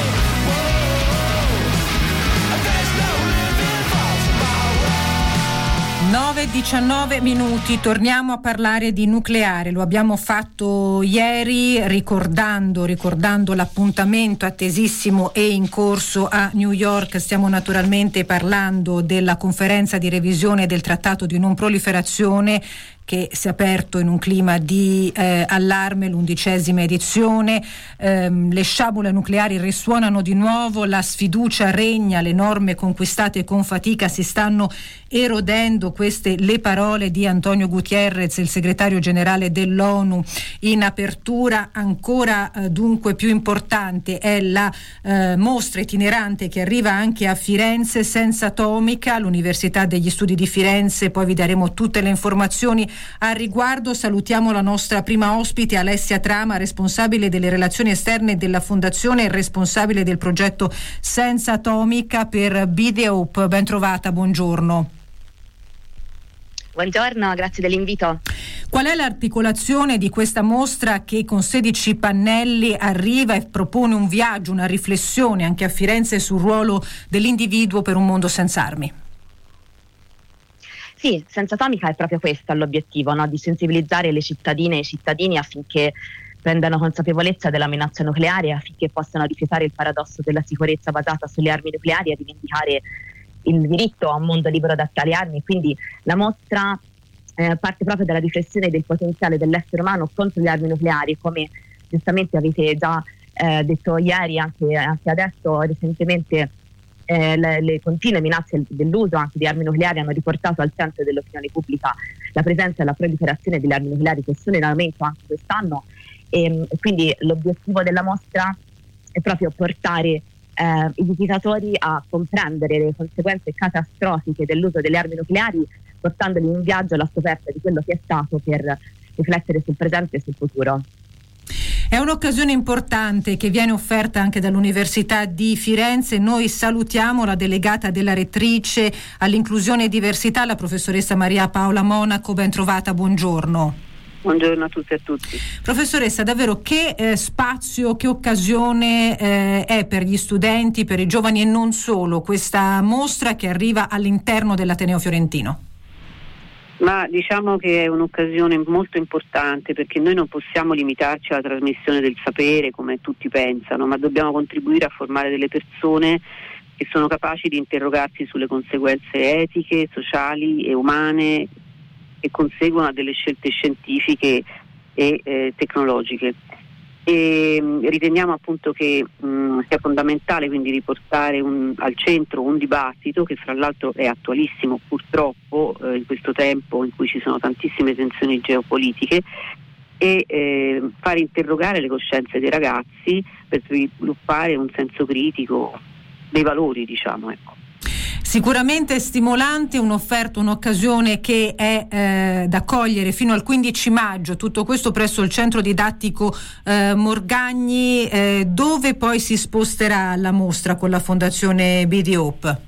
Whoa, there's no living for tomorrow. 9:19 minuti, torniamo a parlare di nucleare. Lo abbiamo fatto ieri ricordando l'appuntamento attesissimo e in corso a New York. Stiamo naturalmente parlando della conferenza di revisione del trattato di non proliferazione che si è aperto in un clima di allarme, l'11ª edizione. Le sciabole nucleari risuonano di nuovo, la sfiducia regna, le norme conquistate con fatica si stanno erodendo. Queste le parole di Antonio Guterres, il segretario generale dell'ONU, in apertura. Ancora dunque più importante è la mostra itinerante che arriva anche a Firenze, Senza Atomica, l'Università degli Studi di Firenze. Poi vi daremo tutte le informazioni al riguardo. Salutiamo la nostra prima ospite, Alessia Trama, responsabile delle relazioni esterne della Fondazione e responsabile del progetto Senza Atomica per Be The Hope. Ben trovata, buongiorno. Buongiorno, grazie dell'invito. Qual è l'articolazione di questa mostra che con 16 pannelli arriva e propone un viaggio, una riflessione anche a Firenze sul ruolo dell'individuo per un mondo senza armi? Sì, Senza Atomica è proprio questo l'obiettivo, no? Di sensibilizzare le cittadine e i cittadini affinché prendano consapevolezza della minaccia nucleare, affinché possano rifiutare il paradosso della sicurezza basata sulle armi nucleari e rivendicare il diritto a un mondo libero da tali armi. Quindi la mostra parte proprio dalla riflessione del potenziale dell'essere umano contro le armi nucleari, come giustamente avete già detto ieri, anche adesso recentemente le continue minacce dell'uso anche di armi nucleari hanno riportato al centro dell'opinione pubblica la presenza e la proliferazione delle armi nucleari, che sono in aumento anche quest'anno, e quindi l'obiettivo della mostra è proprio portare i visitatori a comprendere le conseguenze catastrofiche dell'uso delle armi nucleari, portandoli in viaggio alla scoperta di quello che è stato, per riflettere sul presente e sul futuro. È un'occasione importante che viene offerta anche dall'Università di Firenze. Noi salutiamo la delegata della rettrice all'inclusione e diversità, la professoressa Maria Paola Monaco. Ben trovata, buongiorno. Buongiorno a tutti e a tutti. Professoressa, davvero che spazio, che occasione è per gli studenti, per i giovani e non solo, questa mostra che arriva all'interno dell'Ateneo Fiorentino? Ma diciamo che è un'occasione molto importante, perché noi non possiamo limitarci alla trasmissione del sapere come tutti pensano, ma dobbiamo contribuire a formare delle persone che sono capaci di interrogarsi sulle conseguenze etiche, sociali e umane che conseguono a delle scelte scientifiche e tecnologiche. E riteniamo appunto che sia fondamentale quindi riportare al centro un dibattito che fra l'altro è attualissimo purtroppo in questo tempo in cui ci sono tantissime tensioni geopolitiche, e fare interrogare le coscienze dei ragazzi per sviluppare un senso critico dei valori, diciamo, ecco. Sicuramente stimolante, un'offerta, un'occasione che è da cogliere fino al 15 maggio, tutto questo presso il centro didattico Morgagni, dove poi si sposterà la mostra con la Fondazione BD Hope.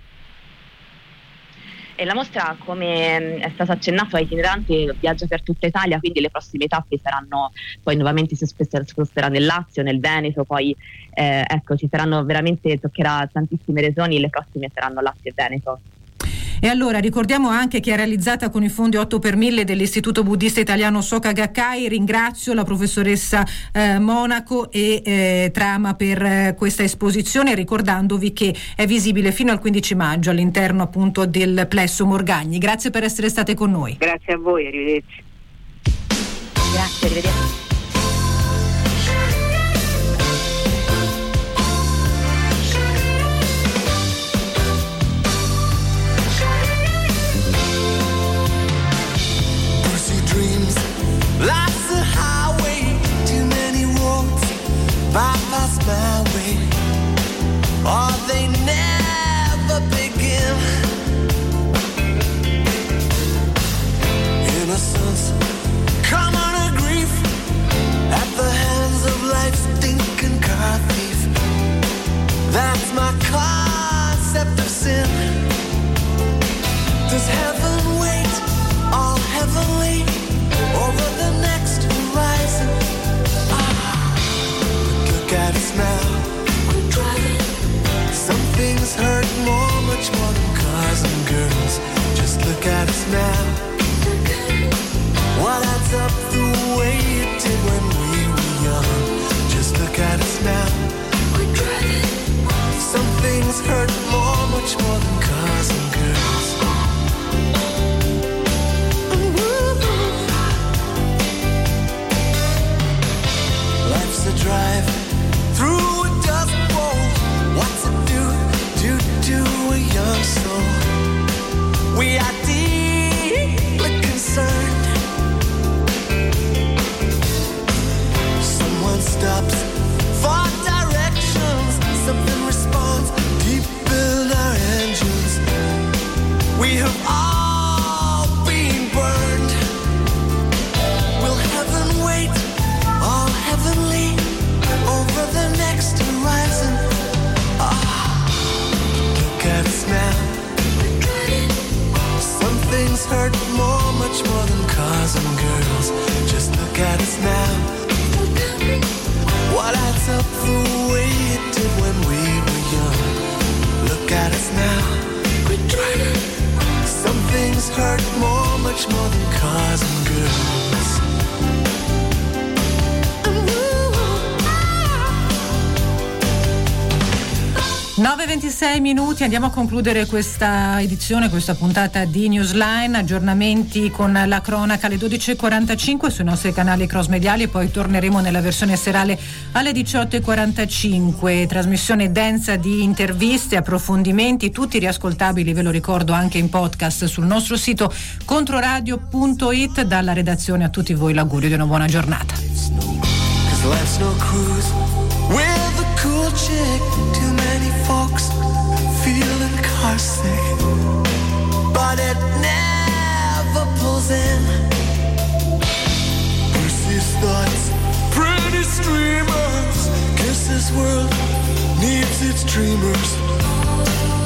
E la mostra, come è stato accennato, è itinerante, viaggia per tutta Italia, quindi le prossime tappe saranno poi nuovamente si sposterà nel Lazio, nel Veneto, poi ci saranno veramente, toccherà tantissime regioni, le prossime saranno Lazio e Veneto. E allora ricordiamo anche che è realizzata con i fondi 8 per 1000 dell'Istituto Buddista Italiano Soka Gakkai. Ringrazio la professoressa Monaco e Trama per questa esposizione, ricordandovi che è visibile fino al 15 maggio all'interno appunto del Plesso Morgagni. Grazie per essere state con noi. Grazie a voi, arrivederci. Grazie, arrivederci. Life's a highway, too many roads bypass my way, or they never begin. Innocence, common grief, at the hands of life's stinking car thief. That's my concept of sin. Does heaven wait, all heavenly, over the next horizon? But look at us now, we're driving. Some things hurt much more than cars and girls. Just look at us now. What adds up the way it did when we were young? Just look at us now, we're driving. Some things hurt much more than cars and girls. Life's a drive through a dust bowl. What's it do a young soul? We are deeply concerned. Someone stops for directions. Something responds deep in our engines. up the way it did when we were young. Look at us now, quit trying. Some things hurt more, much more than cars and girls. 9:26 minuti, andiamo a concludere questa edizione, questa puntata di Newsline. Aggiornamenti con la cronaca alle 12:45 sui nostri canali cross mediali e poi torneremo nella versione serale alle 18:45. Trasmissione densa di interviste, approfondimenti, tutti riascoltabili, ve lo ricordo, anche in podcast sul nostro sito controradio.it. Dalla redazione a tutti voi l'augurio di una buona giornata. Cool chick, too many folks feeling car sick, but it never pulls in. Percy's thoughts, pretty streamers, guess this world needs its dreamers.